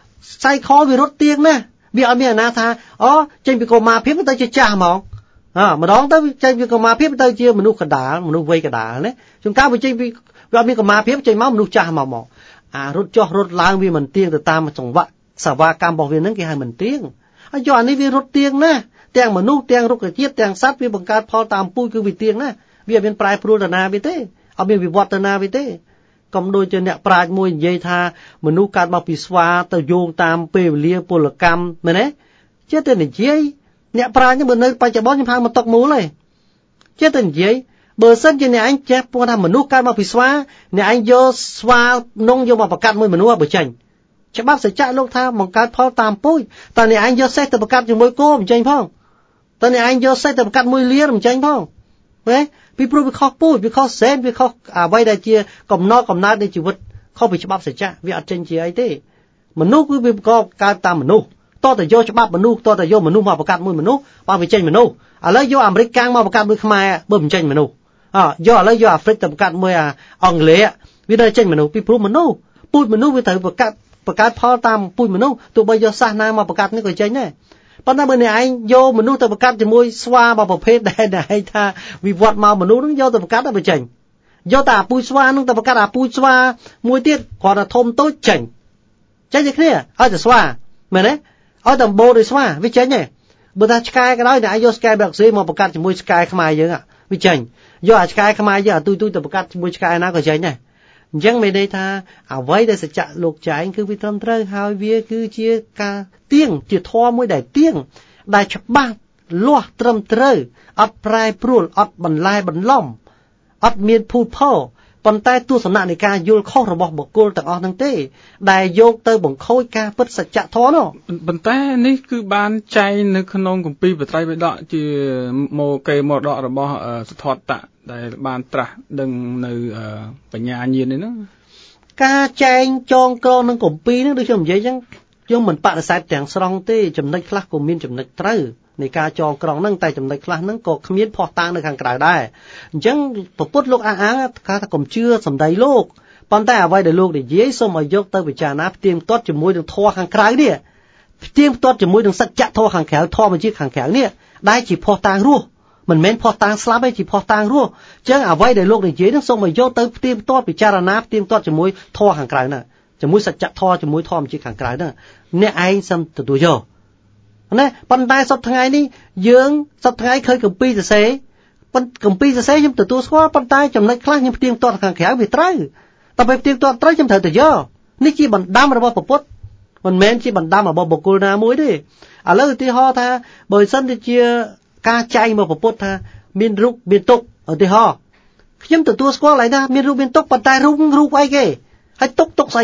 cycle វារត់ទៀងណាវាអត់មានអាណាថាចេញពីកុមារភាពទៅជាចាស់ហ្មងម្ដងទៅចេញពីកុមារភាពទៅជាមនុស្សកណ្ដាលមនុស្សវ័យកណ្ដាលណាជួនកាលវាចេញពីវាអត់មានកុមារភាពចេញមកមនុស្សចាស់មករត់ចុះរត់ឡើងវាមិនទៀងទៅតាមចង្វាក់សវកម្មរបស់វាហ្នឹងគេហៅមិនទៀងហើយយកអានេះវារត់ទៀងណាទាំងមនុស្សទាំងរុក្ខជាតិទាំងសត្វវាបង្កើតផលតាមពូជគឺវាទៀងណាវាអត់មានប្រែប្រួលទៅណាវាទេអត់មានវិវត្តទៅណាវាទេកុំដូចជាអ្នកប្រាជ្ញមួយនិយាយថាមនុស្សកើតមកពីស្វាទៅយោងតាមពេលវេលាពលកម្មមែនទេចេះតែនិយាយអ្នកប្រាជ្ញបើនៅបច្ចុប្បន្នខ្ញុំហៅមកតកមូលទេចេះតែនិយាយបើសិនជាអ្នកឯងចេះពោលថាមនុស្សកើតមកពីស្វាអ្នកឯងយកស្វានងយកមកបង្កាត់មួយមនុស្សបើចេញច្បាប់សច្ចៈលោកថាបង្កើតផលតាមពូជតើអ្នកឯងយកសេះទៅបង្កាត់ជាមួយគោមិនចេញផងតើអ្នកឯងយកសេះទៅបង្កាត់មួយលាមិនចេញផងមែនពីព្រោះវាខុសពូជវាខុសសេនវាខុសអ្វីដែលជាកំណត់នៃជីវិតខុសពីច្បាប់សច្ចៈវាអត់ចេញជាអីទេមនុស្សគឺវាបង្កកើតតាមមនុស្សតើតើយកច្បាប់មនុស្សតើតើយកមនុស្សមកបង្កាត់មួយមនុស្សបើវាចេញមនុស្សឥឡូវយកអាមេរិកកាំងមកបង្កាត់មួយខ្មែរបើមិនចេញមនុស្សយកឥឡូវយកអាហ្វ្រិកទៅបង្កាត់មួយអង់គ្លេសវានៅចេញមនុស្សពីព្រោះមនុស្សពូជមនុស្សវាត្រូវបង្កើតផលតាមពូជមនុស្សទោះបីយកសាសនាមកបង្កាត់នេះក៏ចេញដែរប៉ុន្តែបើអ្នកឯងយកមនុស្សទៅបង្កាត់ជាមួយស្វារបស់ប្រភេទដែលអ្នកឯងថាវិវត្តមកមនុស្សនឹងយកទៅបង្កាត់តែបញ្ចេញយកតែអាពូជស្វានឹងទៅបង្កាត់អាពូជស្វាមួយទៀតគាត់ថាធំតូចចេញតែគ្នាឲ្យតែស្វាមែនទេឲ្យតែបូរដោយស្វាវាចេញទេបើថាឆ្កែក៏ដោយអ្នកឯងយកឆ្កែបែបស៊ីមកបង្កាត់ជាមួយឆ្កែខ្មែរយើងវាចេញយកអាឆ្កែខ្មែរយើងអាទុយទៅបង្កាត់ជាមួយឆ្កែណាក៏ចេញដែរអញ្ចឹងមានន័យថាអ្វីដែលសច្ចៈលោកចែងគឺវាត្រឹមត្រូវហើយវាគឺជាការទៀងជាធម៌មួយដែលទៀងដែលច្បាស់លាស់ត្រឹមត្រូវអត់ប្រែប្រួលអត់បន្លែបន្លំអត់មានភូតផោប៉ុន្តែទស្សនៈនៃការយល់ខុសរបស់បុគ្គលទាំងអស់ហ្នឹងទេដែលយកទៅបង្ខូចការពិតសច្ចធម៌នោះប៉ុន្តែនេះគឺបានចែងនៅក្នុងគម្ពីរបត្រៃបិដកជាមកេមរតករបស់សទ្ធត្ថៈដែលបានត្រាស់ដឹងនៅបញ្ញាញាណនេះហ្នឹងការចែងចងក្រងនឹងគម្ពីរហ្នឹងដូចខ្ញុំនិយាយអញ្ចឹងខ្ញុំមិនបដិសេធទាំងស្រុងទេចំណុចខ្លះក៏មានចំណុចត្រូវនៃការចងក្រងហ្នឹងតែចំណុចខ្លះហ្នឹងក៏គ្មានភ័ស្តុតាងនៅខាងក្រៅដែរអញ្ចឹងពុទ្ធលោកអះអាងថាកុំជឿសម្ដីលោកប៉ុន្តែអ្វីដែលលោកនិយាយសូមឲ្យយកទៅពិចារណាផ្ទៀងផ្ទាត់ជាមួយនឹងធម៌ខាងក្រៅនេះផ្ទៀងផ្ទាត់ជាមួយនឹងសច្ចធម៌ខាងក្រៅធម៌វិជាខាងក្រៅនេះដែលជាភ័ស្តុតាងរស់មិនមែនភ័ស្តុតាងស្លាប់ទេជាភ័ស្តុតាងរស់អញ្ចឹងអ្វីដែលលោកនិយាយហ្នឹងសូមឲ្យយកទៅផ្ទៀងផ្ទាត់ពិចារណាផ្ទៀងផ្ទាត់ជាមួយធម៌ខាងក្រៅហ្នឹងជាមួយសច្ចធម៌ជាមួយធម៌វិជាខាងក្រៅហ្នឹងអ្នកឯងសំទទួលយកណាប៉ុន្តែសប្តាហ៍ថ្ងៃនេះយើងសប្តាហ៍ថ្ងៃឃើញកម្ពីសរសេរប៉ុន្តែកម្ពីសរសេរខ្ញុំទទួលស្គាល់ប៉ុន្តែចំណុចខ្លះខ្ញុំផ្ទៀងផ្ទាត់ខាងក្រៅវាត្រូវតែពេលផ្ទៀងផ្ទាត់ត្រូវខ្ញុំត្រូវទៅយកនេះជាបណ្ដាំរបស់ពុទ្ធមិនមែនជាបណ្ដាំរបស់បុគ្គលណាមួយទេឥឡូវឧទាហរណ៍ថាបើសិនជាការចែងមកពុទ្ធថាមានរូបមានទុកឧទាហរណ៍ខ្ញុំទទួលស្គាល់ហើយថាមានរូបមានទុកប៉ុន្តែរូបអីគេហើយទុកស្អីគេ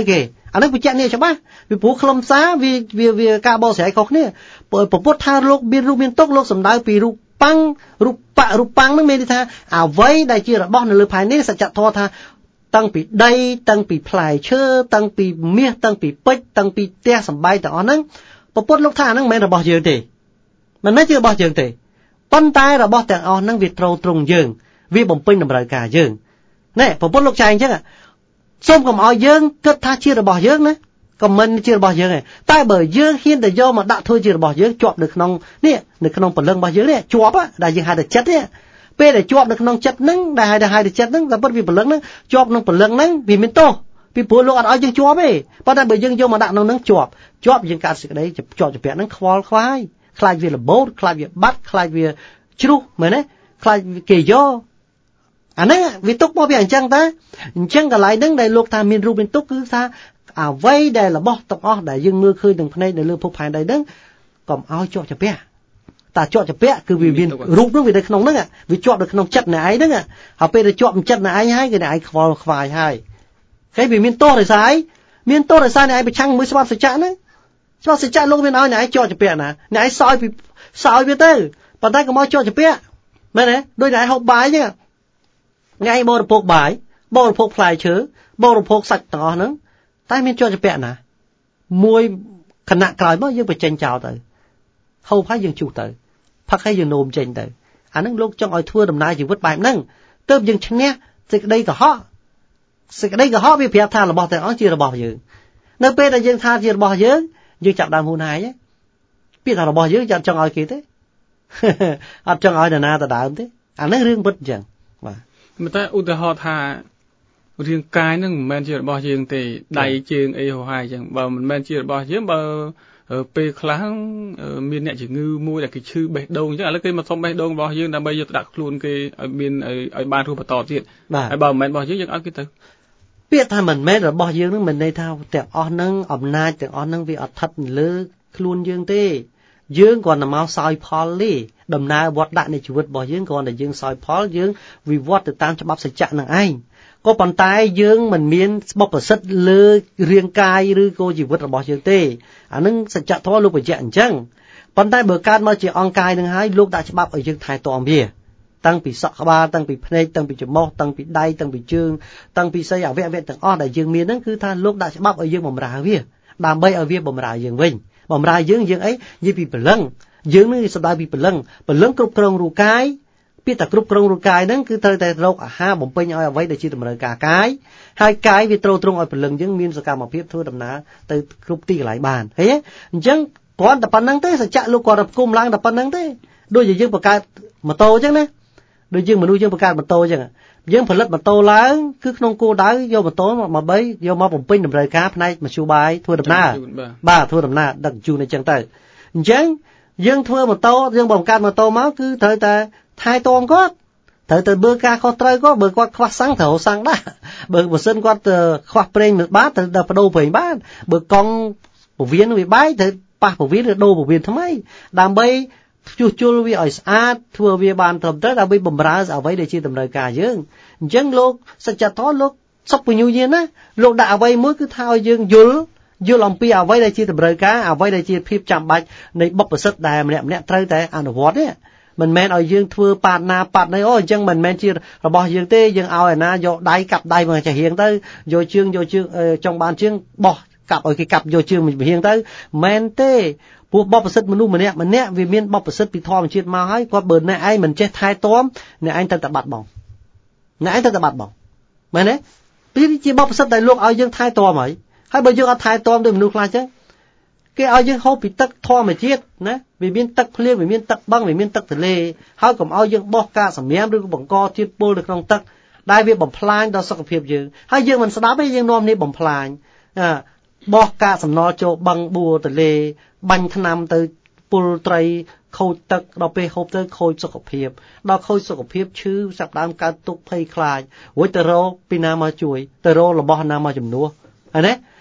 អានេះបញ្ជាក់នេះច្បាស់ពីព្រោះខ្លឹមសារវាការបកស្រាយខុសគ្នាប្រពុតថាលោកមានរូបមានទុកលោកសំដៅពីរូបប៉ាំងរូបប៉ាំងនឹងមានន័យថាអ្វីដែលជារបស់នៅលើផែននេះសច្ចធម៌ថាតាំងពីដីតាំងពីផ្លែឈើតាំងពីមាសតាំងពីពេជ្រតាំងពីផ្ទះសម្បែងទាំងអស់ហ្នឹងប្រពុតលោកថាអាហ្នឹងមិនមែនរបស់យើងទេមិនមែនជារបស់យើងទេប៉ុន្តែរបស់ទាំងអស់ហ្នឹងវាត្រូវត្រង់យើងវាបំពេញតម្រូវការយើងណែប្រពុតលោកចែងអញ្ចឹងសូមកុំឲ្យយើងគិតថាជារបស់យើងណាក៏មិនជារបស់យើងទេតែបើយើងហ៊ានតែយកមកដាក់ធ្វើជារបស់យើងជាប់នៅក្នុងនេះនៅក្នុងព្រលឹងរបស់យើងនេះជាប់ដែលយើងហៅថាចិត្តនេះពេលដែលជាប់នៅក្នុងចិត្តហ្នឹងដែលហៅថាចិត្តហ្នឹងតែពិតវាព្រលឹងហ្នឹងជាប់ក្នុងព្រលឹងហ្នឹងវាមានទោសពីព្រោះលោកអត់ឲ្យយើងជាប់ទេប៉ុន្តែបើយើងយកមកដាក់ក្នុងហ្នឹងជាប់យើងកើតសេចក្តីជាប់ជាពាក់ហ្នឹងខ្វល់ខ្វាយខ្លាចវាលបោតខ្លាចវាបាត់ខ្លាចវាជ្រុះមែនទេខ្លាចគេយកអាហ្នឹងវាទុកមកវាអញ្ចឹងតាអញ្ចឹងកន្លែងហ្នឹងដែលលោកថាមានរូបមានទុកគឺថាអ្វីដែលរបស់ទាំងអស់ដែលយើងមើលឃើញនឹងភ្នែកនៅលើភពផែនដីហ្នឹងកុំឲ្យជាប់ជាពាក់តាជាប់ជាពាក់គឺវាមានរូបហ្នឹងវានៅក្នុងហ្នឹងវាជាប់នៅក្នុងចិត្តអ្នកឯងហ្នឹងហើយពេលដែលជាប់ចិត្តអ្នកឯងហើយគឺអ្នកឯងខ្វល់ខ្វាយហើយគេវាមានទោសដោយសារអីមានទោសដោយសារអ្នកឯងប្រឆាំងមួយច្បាប់សច្ចៈហ្នឹងច្បាប់សច្ចៈលោកមានឲ្យអ្នកឯងជាប់ជាពាក់ណាអ្នកឯងសោយវាទៅប៉ុន្តែកុំឲ្យជាប់ជាពាក់មែនទេដូចអ្នកឯងហូបបាយអញ្ចឹងអ្នកឯងបរិភោគបាយបរិភោគផ្លែឈើបរិភោគសាច់ទាំងអស់ហ្នឹងតែមានជាប់ជាពាក់ណាមួយខណៈក្រោយមកយើងបញ្ចេញចោលទៅហូបហើយយើងជុះទៅផឹកហើយយើងនោមចេញទៅអាហ្នឹងលោកចង់ឲ្យធ្វើដំណើរជីវិតបែបហ្នឹងទើបយើងឈ្នះសេចក្តីកុហកវាប្រាប់ថារបស់ទាំងអស់ជារបស់យើងនៅពេលដែលយើងថាជារបស់យើងចាប់ដើមហ៊ុនហាយពាក្យថារបស់យើងចាំចង់ឲ្យគេទេអត់ចង់ឲ្យនរណាទៅដើមទេអាហ្នឹងរឿងពិតអញ្ចឹងបាទតែឧទាហរណ៍ថារាងកាយហ្នឹងមិនមែនជារបស់យើងទេដៃជើងអីហោហាយអញ្ចឹងបើមិនមែនជារបស់យើងបើពេលខ្លះមានអ្នកជំងឺមួយដែលគេឈឺបេះដូងអញ្ចឹងឥឡូវគេមកសុំបេះដូងរបស់យើងដើម្បីយកទៅដាក់ខ្លួនគេឲ្យមានឲ្យបានរស់បន្តទៀតហើយបើមិនមែនរបស់យើងឲ្យគេទៅពាក្យថាមិនមែនរបស់យើងហ្នឹងមិនន័យថាទាំងអស់ហ្នឹងអំណាចទាំងអស់ហ្នឹងវាអត់ថិតលើខ្លួនយើងទេយើងគ្រាន់តែមកសោយផលទេដំណើរវត្តដាក់នៃជីវិតរបស់យើងគ្រាន់តែយើងសោយផលយើងវិវត្តទៅតាមច្បាប់សច្ចៈនឹងឯងក៏ប៉ុន្តែយើងមិនមានបុព្វសិទ្ធិលើរាងកាយឬក៏ជីវិតរបស់យើងទេអានឹងសច្ចធម៌លោកបញ្ជាក់អញ្ចឹងប៉ុន្តែបើកើតមកជាអង្គកាយនឹងហើយលោកដាក់ច្បាប់ឲ្យយើងថែទាំវាតាំងពីសក់ក្បាលតាំងពីភ្នែកតាំងពីច្រមុះតាំងពីដៃតាំងពីជើងតាំងពីសីអវយវៈទាំងអស់ដែលយើងមានហ្នឹងគឺថាលោកដាក់ច្បាប់ឲ្យយើងបម្រើវាដើម្បីឲ្យវាបម្រើយើងវិញបម្រើយើងអីនិយាយពីព្រលឹងយើងនឹងសម្ដៅពីព្រលឹងគ្រប់គ្រងរូបកាយពាក្យតែគ្រប់គ្រងរូបកាយហ្នឹងគឺត្រូវតែរកអាហារបំពេញឲ្យអ្វីដែលជាតម្រូវការកាយហើយកាយវាត្រូវត្រង់ឲ្យព្រលឹងយើងមានសកម្មភាពធ្វើដំណើរទៅគ្រប់ទីកន្លែងបានឃើញទេអញ្ចឹងគ្រាន់តែប៉ុណ្្នឹងទេសច្ចៈលោកគាត់ផ្គុំឡើងតែប៉ុណ្្នឹងទេដូចជាយើងបង្កើតម៉ូតូអញ្ចឹងណាដូចយើងមនុស្សយើងបង្កើតម៉ូតូអញ្ចឹងយើងផលិតម៉ូតូឡើងគឺក្នុងគោលដៅយកម៉ូតូមកយកមកបំពេញតម្រូវការផ្នែកមធ្យោបាយធ្វើដំណើរបាទធ្វើដំណើរដឹកជញ្ជូនអញ្ចឹងទៅអញ្ចឹងយើងធ្វើម៉ូតូយើងបង្កើតម៉ូតូមកគឺត្រូវតែថែទាំគាត់ត្រូវទៅមើលការខុសត្រូវគាត់បើគាត់ខ្វះសាំងត្រូវសាំងដែរបើសិនគាត់ខ្វះប្រេងមួយបាតត្រូវតែបដូរប្រេងបាតបើកង់ពវៀនវាបែកត្រូវប៉ះពវៀនឬដូរពវៀនថ្មីដើម្បីជួសជុលវាឲ្យស្អាតធ្វើវាបានត្រឹមត្រូវដើម្បីបម្រើអ្វីដែលជាតម្រូវការយើងអញ្ចឹងលោកសច្ចធម៌លោកសុបបញ្ញូយានណាលោកដាក់អ្វីមួយគឺថាឲ្យយើងយល់អំពីអ្វីដែលជាតម្រូវការអ្វីដែលជាភាពចាំបាច់នៃបុព្វសិទ្ធិដែលម្នាក់ត្រូវតែអនុវត្តទេមិនមែនឲ្យយើងធ្វើប៉ាតណាប៉ាតណីអូអញ្ចឹងមិនមែនជារបស់យើងទេយើងឲ្យឯណាយកដៃកាប់ដៃមកចាហៀងទៅយកជើងចង់បានជើងបោះកាប់ឲ្យគេកាប់យកជើងមកហៀងទៅមិនទេពួកបុព្វសិទ្ធិមនុស្សម្នាក់វាមានបុព្វសិទ្ធិពីធម្មជាតិមកហើយគាត់បើអ្នកឯងមិនចេះថែទាំអ្នកឯងត្រូវតែបាត់បង់មែនទេពីជាបុព្វសិទ្ធិដែលលោកឲ្យយើងថែទាំហើយបើយើងអត់ថែទាំដូចមនុស្សខ្លះអញ្ចឹងគេឲ្យយើងហូបពីទឹកធម្មជាតិណាវាមានទឹកភ្លៀងវាមានទឹកបឹងវាមានទឹកទន្លេហើយកុំឲ្យយើងបោះកាកសំរាមឬក៏បង្កជាតិពុលនៅក្នុងទឹកដែលវាបំផ្លាញដល់សុខភាពយើងហើយយើងមិនស្ដាប់ទេយើងនាំនេះបំផ្លាញបោះកាកសំណល់ចូលបឹងបួរទន្លេបាញ់ថ្នាំទៅពុលត្រីខូចទឹកដល់ពេលហូបទៅខូចសុខភាពដល់ខូចសុខភាពឈឺចាប់ដើមកើតទុក្ខភ័យខ្លាចរួចទៅរកពីណាមកជួយទៅរករបស់ណាមកជំនួសហើយណា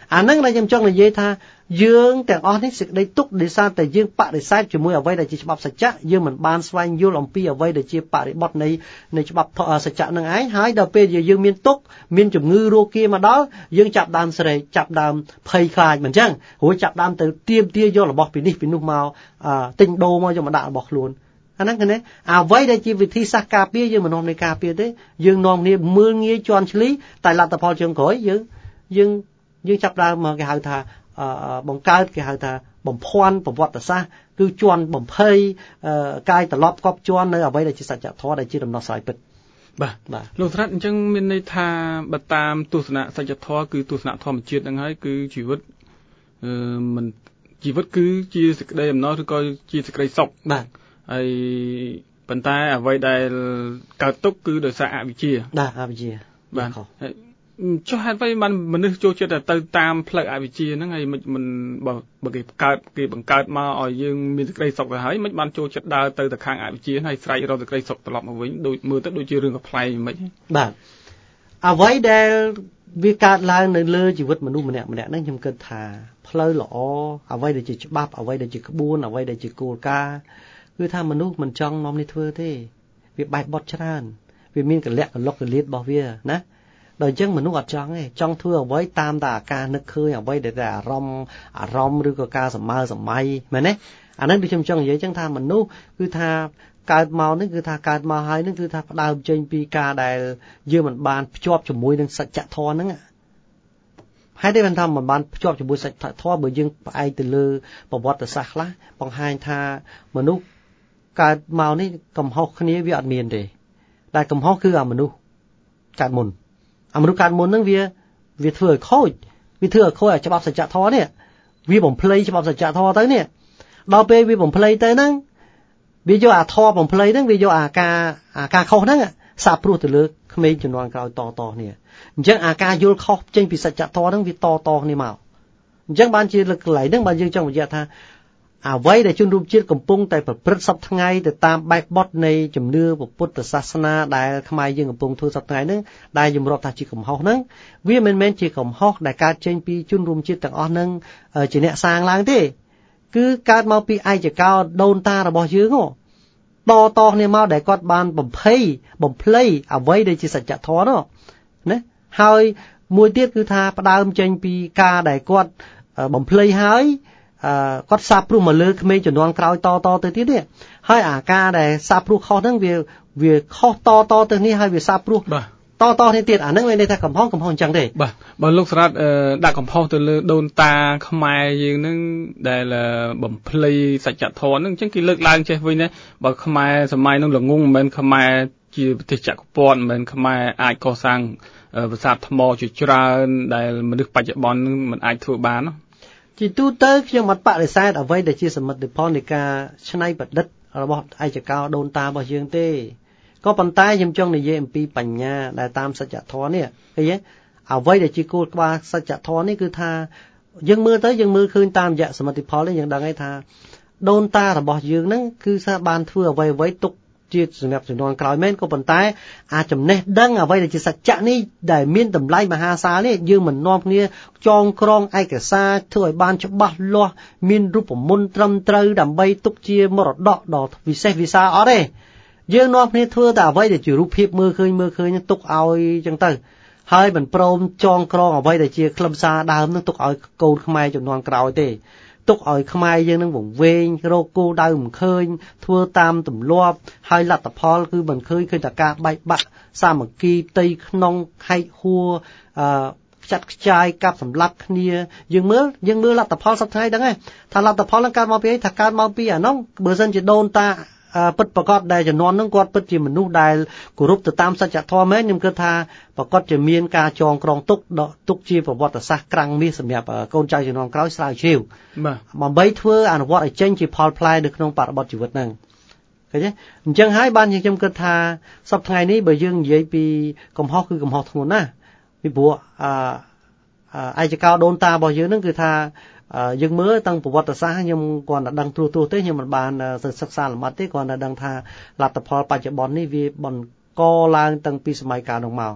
អាហ្នឹងដែលខ្ញុំចង់និយាយថាយើងទាំងអស់នេះសេចក្តីទុក្ខដោយសារតែយើងបដិសេធជាមួយអ្វីដែលជាច្បាប់សច្ចៈយើងមិនបានស្វែងយល់អំពីអ្វីដែលជាបរិបទនៃច្បាប់សច្ចៈនឹងឯងហើយដល់ពេលយើងមានទុក្ខមានជំងឺរោគាមកដល់យើងចាប់ដើមស្រែកចាប់ដើមភ័យខ្លាចមិនអញ្ចឹងរួចចាប់ដើមទៅទាមទារយករបស់ពីនេះពីនោះមកទិញដូរមកយកមកដាក់របស់ខ្លួនអាហ្នឹងគឺអ្វីដែលជាវិធីសាស្ត្រការពារយើងមិននាំនៃការពារទេយើងនាំគ្នាមើលងាយជន់ឈ្លីតែលទ្ធផលជើងក្រោយយើងចាប់ដើមមកគេហៅថាបង្កើតគេហៅថាបំភាន់ប្រវត្តិសាស្ត្រគឺជន់បំភ័យកាយត្រឡប់កប់ជន់នៅអ្វីដែលជាសច្ចធម៌ដែលជាដំណោះស្រាយពិតបាទលោកស្រាត់អញ្ចឹងមានន័យថាបើតាមទស្សនៈសច្ចធម៌គឺទស្សនៈធម្មជាតិហ្នឹងហើយគឺជីវិតមិនជីវិតគឺជាសេចក្តីអំណរឬក៏ជាសេចក្តីសុខបាទហើយប៉ុន្តែអ្វីដែលកើតទុកគឺដោយសារអវិជ្ជាបាទអវិជ្ជាបាទចុះហេតុអ្វីបានមនុស្សចូលចិត្តទៅតាមផ្លូវអវិជ្ជាហ្នឹងហើយមិនបើគេបង្កើតមកឲ្យយើងមានសេចក្តីសុខទៅហើយមិនបានចូលចិត្តដើរទៅខាងអវិជ្ជាហើយស្រែករកសេចក្តីសុខត្រឡប់មកវិញដូចមើលទៅដូចជារឿងកំ pl ែងមិនបាទអ្វីដែលវាកើតឡើងនៅលើជីវិតមនុស្សម្នាក់ហ្នឹងខ្ញុំគិតថាផ្លូវល្អអ្វីដែលជាច្បាប់អ្វីដែលជាក្បួនអ្វីដែលជាគោលការណ៍គឺថាមនុស្សមិនចង់នាំនេះធ្វើទេវាបែកបត់ច្រើនវាមានកលក្ខកលុកកលៀតរបស់វាណាដល់អញ្ចឹងមនុស្សអត់ចង់ទេចង់ធ្វើអ្វីតាមតែអាការនឹកឃើញអ្វីដែលតែអារម្មណ៍ឬក៏ការសម័យមែនទេអាហ្នឹងដូចខ្ញុំចង់និយាយអញ្ចឹងថាមនុស្សគឺថាកើតមកនេះគឺថាកើតមកហើយនឹងគឺថាផ្ដើមចេញពីការដែលយើងមិនបានភ្ជាប់ជាមួយនឹងសច្ចធម៌ហ្នឹងហើយទេបានថាមិនបានភ្ជាប់ជាមួយសច្ចធម៌បើយើងផ្អែកទៅលើប្រវត្តិសាស្ត្រខ្លះបង្ហាញថាមនុស្សកើតមកនេះកំហុសគ្នាវាអត់មានទេតែកំហុសគឺអាមនុស្សកើតមុនមនុស្សកើតមុនហ្នឹងវាធ្វើឲ្យខូចវាធ្វើឲ្យខូចអាច្បាប់សច្ចធម៌នេះវាបំភ្លៃច្បាប់សច្ចធម៌ទៅនេះដល់ពេលវាបំភ្លៃទៅហ្នឹងវាយកអាធម៌បំភ្លៃហ្នឹងវាយកអាការខុសហ្នឹងសាបព្រោះទៅលើក្មេងជំនាន់ក្រោយតគ្នាអញ្ចឹងអាការយល់ខុសចេញពីសច្ចធម៌ហ្នឹងវាតគ្នាមកអញ្ចឹងបានជាលើកកន្លែងហ្នឹងបានយើងចង់បញ្ជាក់ថាអ្វីដែលជនរួមជាតិកំពុងតែប្រព្រឹត្តសពថ្ងៃទៅតាមបែបបទនៃជំនឿពុទ្ធសាសនាដែលខ្មែរយើងកំពុងធ្វើសពថ្ងៃហ្នឹងដែលយំរាប់ថាជាកំហុសហ្នឹងវាមិនមែនជាកំហុសដែលកើតចេញពីជនរួមជាតិទាំងអស់ហ្នឹងជាអ្នកសាងឡើងទេគឺកើតមកពីឯកកោដូនតារបស់យើងតគ្នាមកដែលគាត់បានបំភ្លៃអ្វីដែលជាសច្ចធម៌នោះណាហើយមួយទៀតគឺថាផ្ដើមចេញពីការដែលគាត់បំភ្លៃហើយគាត់សាបព្រោះមកលើក្មេងជំនាន់ក្រោយតទៅទៀតនេះហើយអាការដែលសាបព្រោះខុសហ្នឹងវាខុសតទៅនេះហើយវាសាបព្រោះតនេះទៀតអាហ្នឹងមានន័យថាកំហុសអញ្ចឹងទេបាទបើលោកស្រាតដាក់កំហុសទៅលើដូនតាខ្មែរយើងហ្នឹងដែលបំភ្លៃសច្ចធម៌ហ្នឹងអញ្ចឹងគេលើកឡើងចេះវិញណាបើខ្មែរសម័យហ្នឹងល្ងងមិនមែនខ្មែរជាប្រទេសចក្រពត្តិមិនមែនខ្មែរអាចកសាងប្រាសាទថ្មជាច្រើនដែលមនុស្សបច្ចុប្បន្នហ្នឹងមិនអាចធ្វើបានជាទូទៅខ្ញុំអត់បដិសេធអ្វីដែលជាសមិទ្ធផលនៃការច្នៃប្រឌិតរបស់ឯកកោដូនតារបស់យើងទេក៏ប៉ុន្តែខ្ញុំចង់និយាយអំពីបញ្ញាដែលតាមសច្ចធម៌នេះឃើញទេអ្វីដែលជាគោលក្បាលសច្ចធម៌នេះគឺថាយើងមើលឃើញតាមរយៈសមិទ្ធផលនេះយើងដឹងហើយថាដូនតារបស់យើងហ្នឹងគឺថាបានធ្វើអ្វីទុកជាសម្រាប់ជំនាន់ក្រោយមែនក៏ប៉ុន្តែអាចចំណេះដឹងអ្វីដែលជាសច្ចៈនេះដែលមានតម្លៃមហាសាលនេះយើងមិននាំគ្នាចងក្រងឯកសារធ្វើឲ្យបានច្បាស់លាស់មានរូបមន្តត្រឹមត្រូវដើម្បីទុកជាមរតកដ៏វិសេសវិសាលអត់ទេយើងនាំគ្នាធ្វើតែអ្វីដែលជារូបភាពមើលឃើញទុកឲ្យចឹងទៅហើយមិនព្រមចងក្រងអ្វីដែលជាខ្លឹមសារដើមនឹងទុកឲ្យកូនខ្មែរជំនាន់ក្រោយទេទុកឲ្យខ្មែរយើងនឹងវង្វេងរកគោលដៅមិនឃើញធ្វើតាមទម្លាប់ហើយលទ្ធផលគឺមិនឃើញតែការបែកបាក់សាមគ្គីផ្ទៃក្នុងហែកហួរខ្ចាត់ខ្ចាយកាប់សម្លាប់គ្នាយើងមើលលទ្ធផលសប្តាហ៍ហ្នឹងថាលទ្ធផលនឹងកើតមកពីអីថាកើតមកពីអានោះបើសិនជាដូនតាពិតប្រកបដែលជំនាន់ហ្នឹងគាត់ពិតជាមនុស្សដែលគោរពទៅតាមសច្ចធម៌មែនខ្ញុំគិតថាប្រកបជាមានការចងក្រងទុកជាប្រវត្តិសាស្ត្រក្រាំងមាសសម្រាប់កូនចៅជំនាន់ក្រោយស្រាវជ្រាវដើម្បីធ្វើអនុវត្តឲ្យចេញជាផលផ្លែនៅក្នុងបរិបទជីវិតហ្នឹងឃើញទេអញ្ចឹងហើយបានខ្ញុំគិតថាសប្តាហ៍នេះបើយើងនិយាយពីកំហុសគឺកំហុសធ្ងន់ណាស់ពីព្រោះឯកកោដូនតារបស់យើងហ្នឹងគឺថាយើងមើលតាំងប្រវត្តិសាស្ត្រខ្ញុំគ្រាន់តែដឹងទូទៅទេខ្ញុំមិនបានសិក្សាលម្អិតទេគ្រាន់តែដឹងថាលទ្ធផលបច្ចុប្បន្ននេះវាបង្កឡើងតាំងពីសម័យកាលនោះមក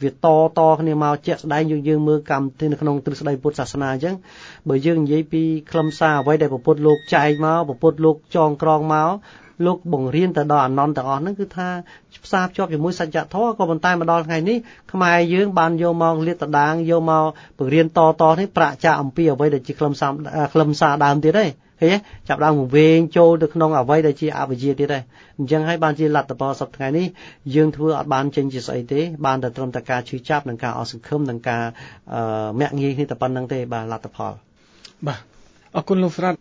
វាតគ្នាមកជាក់ស្ដែងយើងមើលកម្មវិធីនៅក្នុងទ្រឹស្ដីពុទ្ធសាសនាអញ្ចឹងបើយើងនិយាយពីខ្លឹមសារអ្វីដែលព្រះពុទ្ធលោកចែកមកព្រះពុទ្ធលោកចងក្រងមកលោកបង្រៀនទៅដល់អនន្តទាំងអស់ហ្នឹងគឺថាផ្សារភ្ជាប់ជាមួយសច្ចធម៌ក៏ប៉ុន្តែមកដល់ថ្ងៃនេះខ្មែរយើងបានយកមកលាតត្រដាងយកមកបង្រៀនតនេះប្រាក់ចាកអំពីអ្វីដែលជាខ្លឹមសារដើមទៀតទេឃើញទេចាប់ដើមវែងចូលទៅក្នុងអ្វីដែលជាអវិជ្ជាទៀតទេអញ្ចឹងហើយបានជាលទ្ធផលសប្តាហ៍ថ្ងៃនេះយើងធ្វើអត់បានចេញជាស្អីទេបានតែត្រឹមតែការឈឺចាប់និងការអស់សង្ឃឹមនិងការមាក់ងាយគ្នាតែប៉ុណ្្នឹងទេបាទលទ្ធផលបាទអរគុណលោកស្រាត់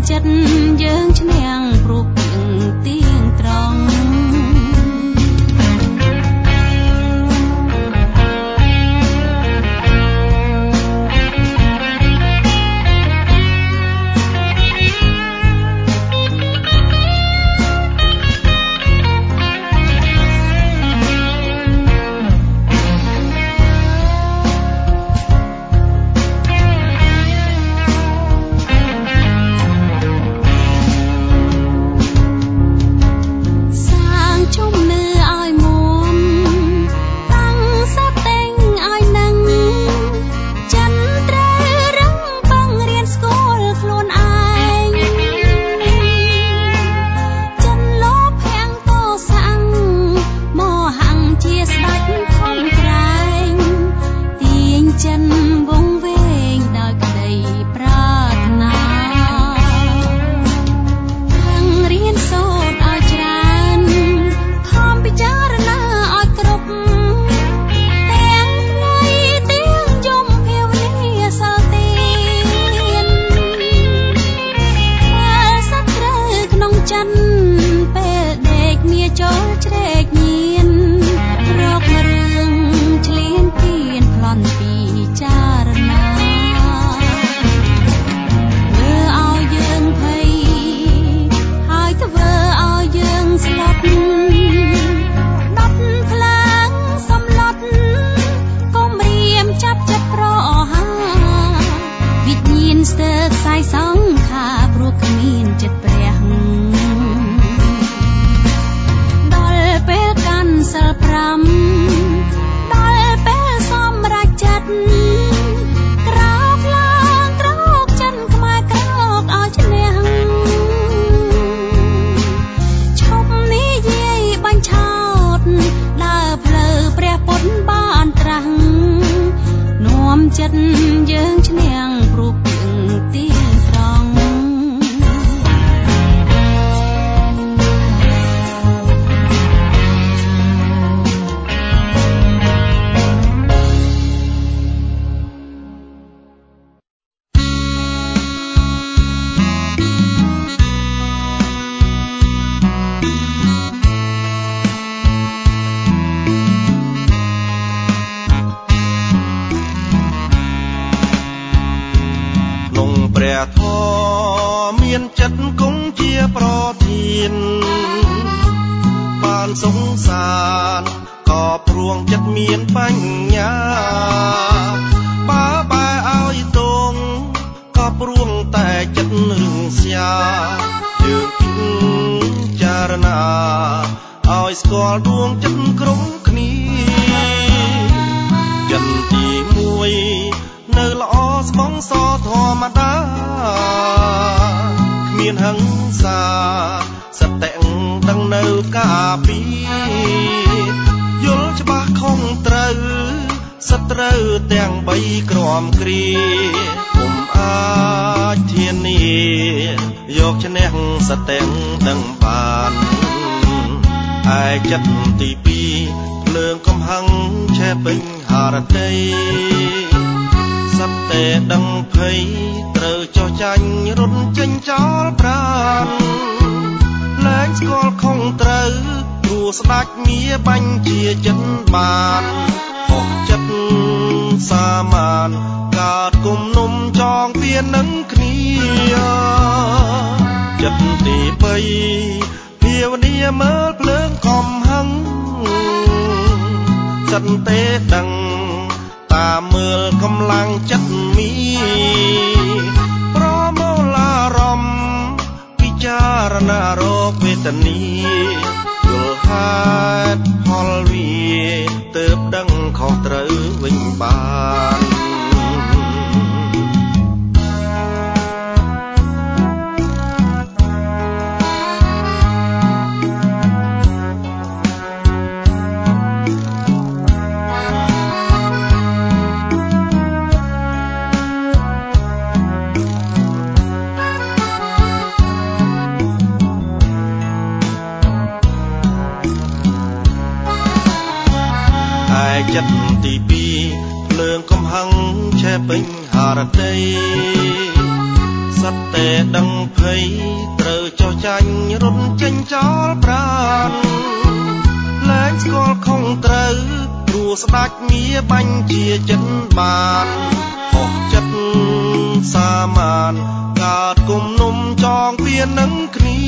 ភ្លើងកំហឹងឆេះពេញហារតីសិតតែដឹងភ័យត្រូវចោះចាញ់រត់ចេញចោលប្រាណលែងស្គាល់ខុសត្រូវព្រោះស្ដេចមាបាញ់ជាចិត្តបានហោះចិត្តសាមានកើតគុំនុំចងពៀននឹងគ្នា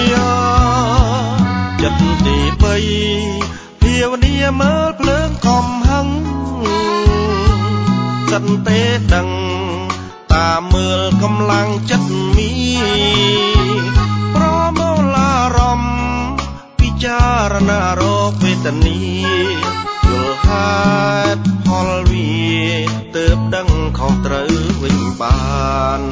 ចិត្តទី3ភាវនាមើលភ្លើងខំហឹងសិនទេដឹងតាមមើលកម្លាំងចិត្តមីប្រមូលអារម្មណ៍ពិចារណារកវេទនាយល់ហេតុផលវាទើបដឹងខុសត្រូវវិញបាន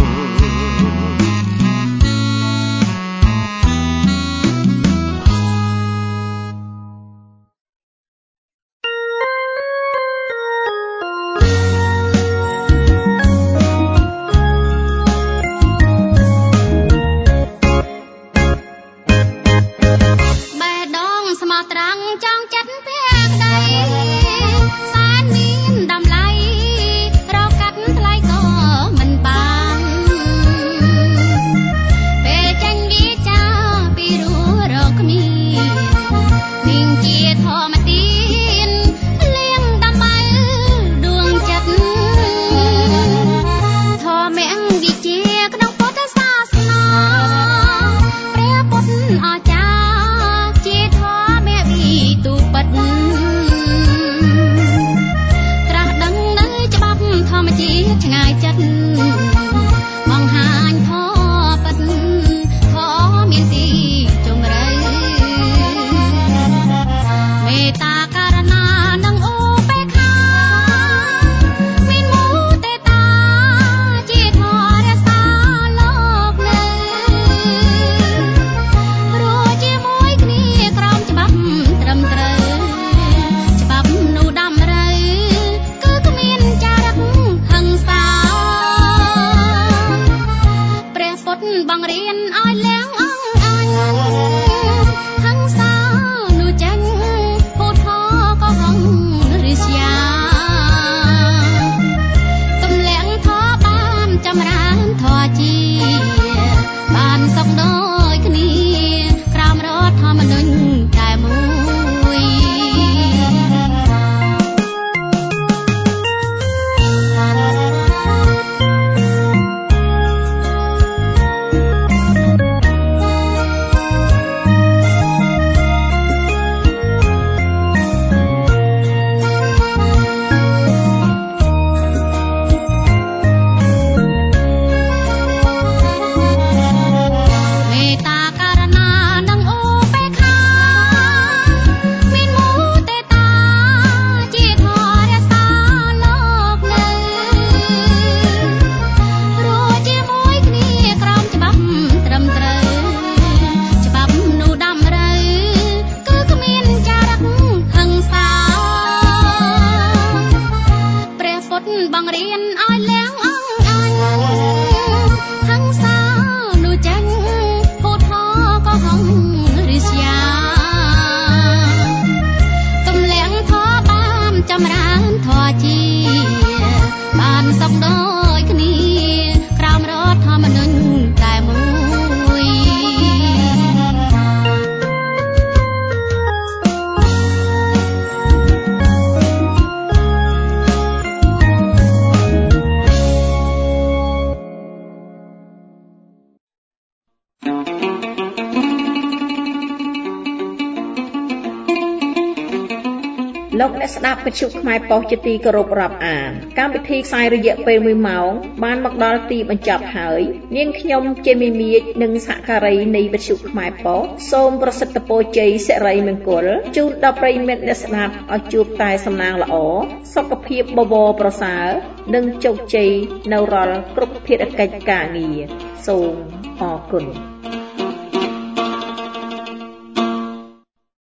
លោកអ្នកស្ដាប់វិទ្យុខ្មែរប៉ុស្តិ៍ជាទីគោរពរាប់អានកម្មវិធីផ្សាយរយៈពេល1ម៉ោងបានមកដល់ទីបញ្ចប់ហើយនាងខ្ញុំជាមីមៀកនិងសហការីនៃវិទ្យុខ្មែរប៉ុស្តិ៍សូមប្រសិទ្ធពរជ័យសិរីមង្គលជូនដល់ប្រិយមិត្តអ្នកស្ដាប់ឲ្យជួបតែសំណាងល្អសុខភាពបបរប្រសើរនិងជោគជ័យនៅរាល់គ្រប់ភារកិច្ចការងារសូមអរគុណ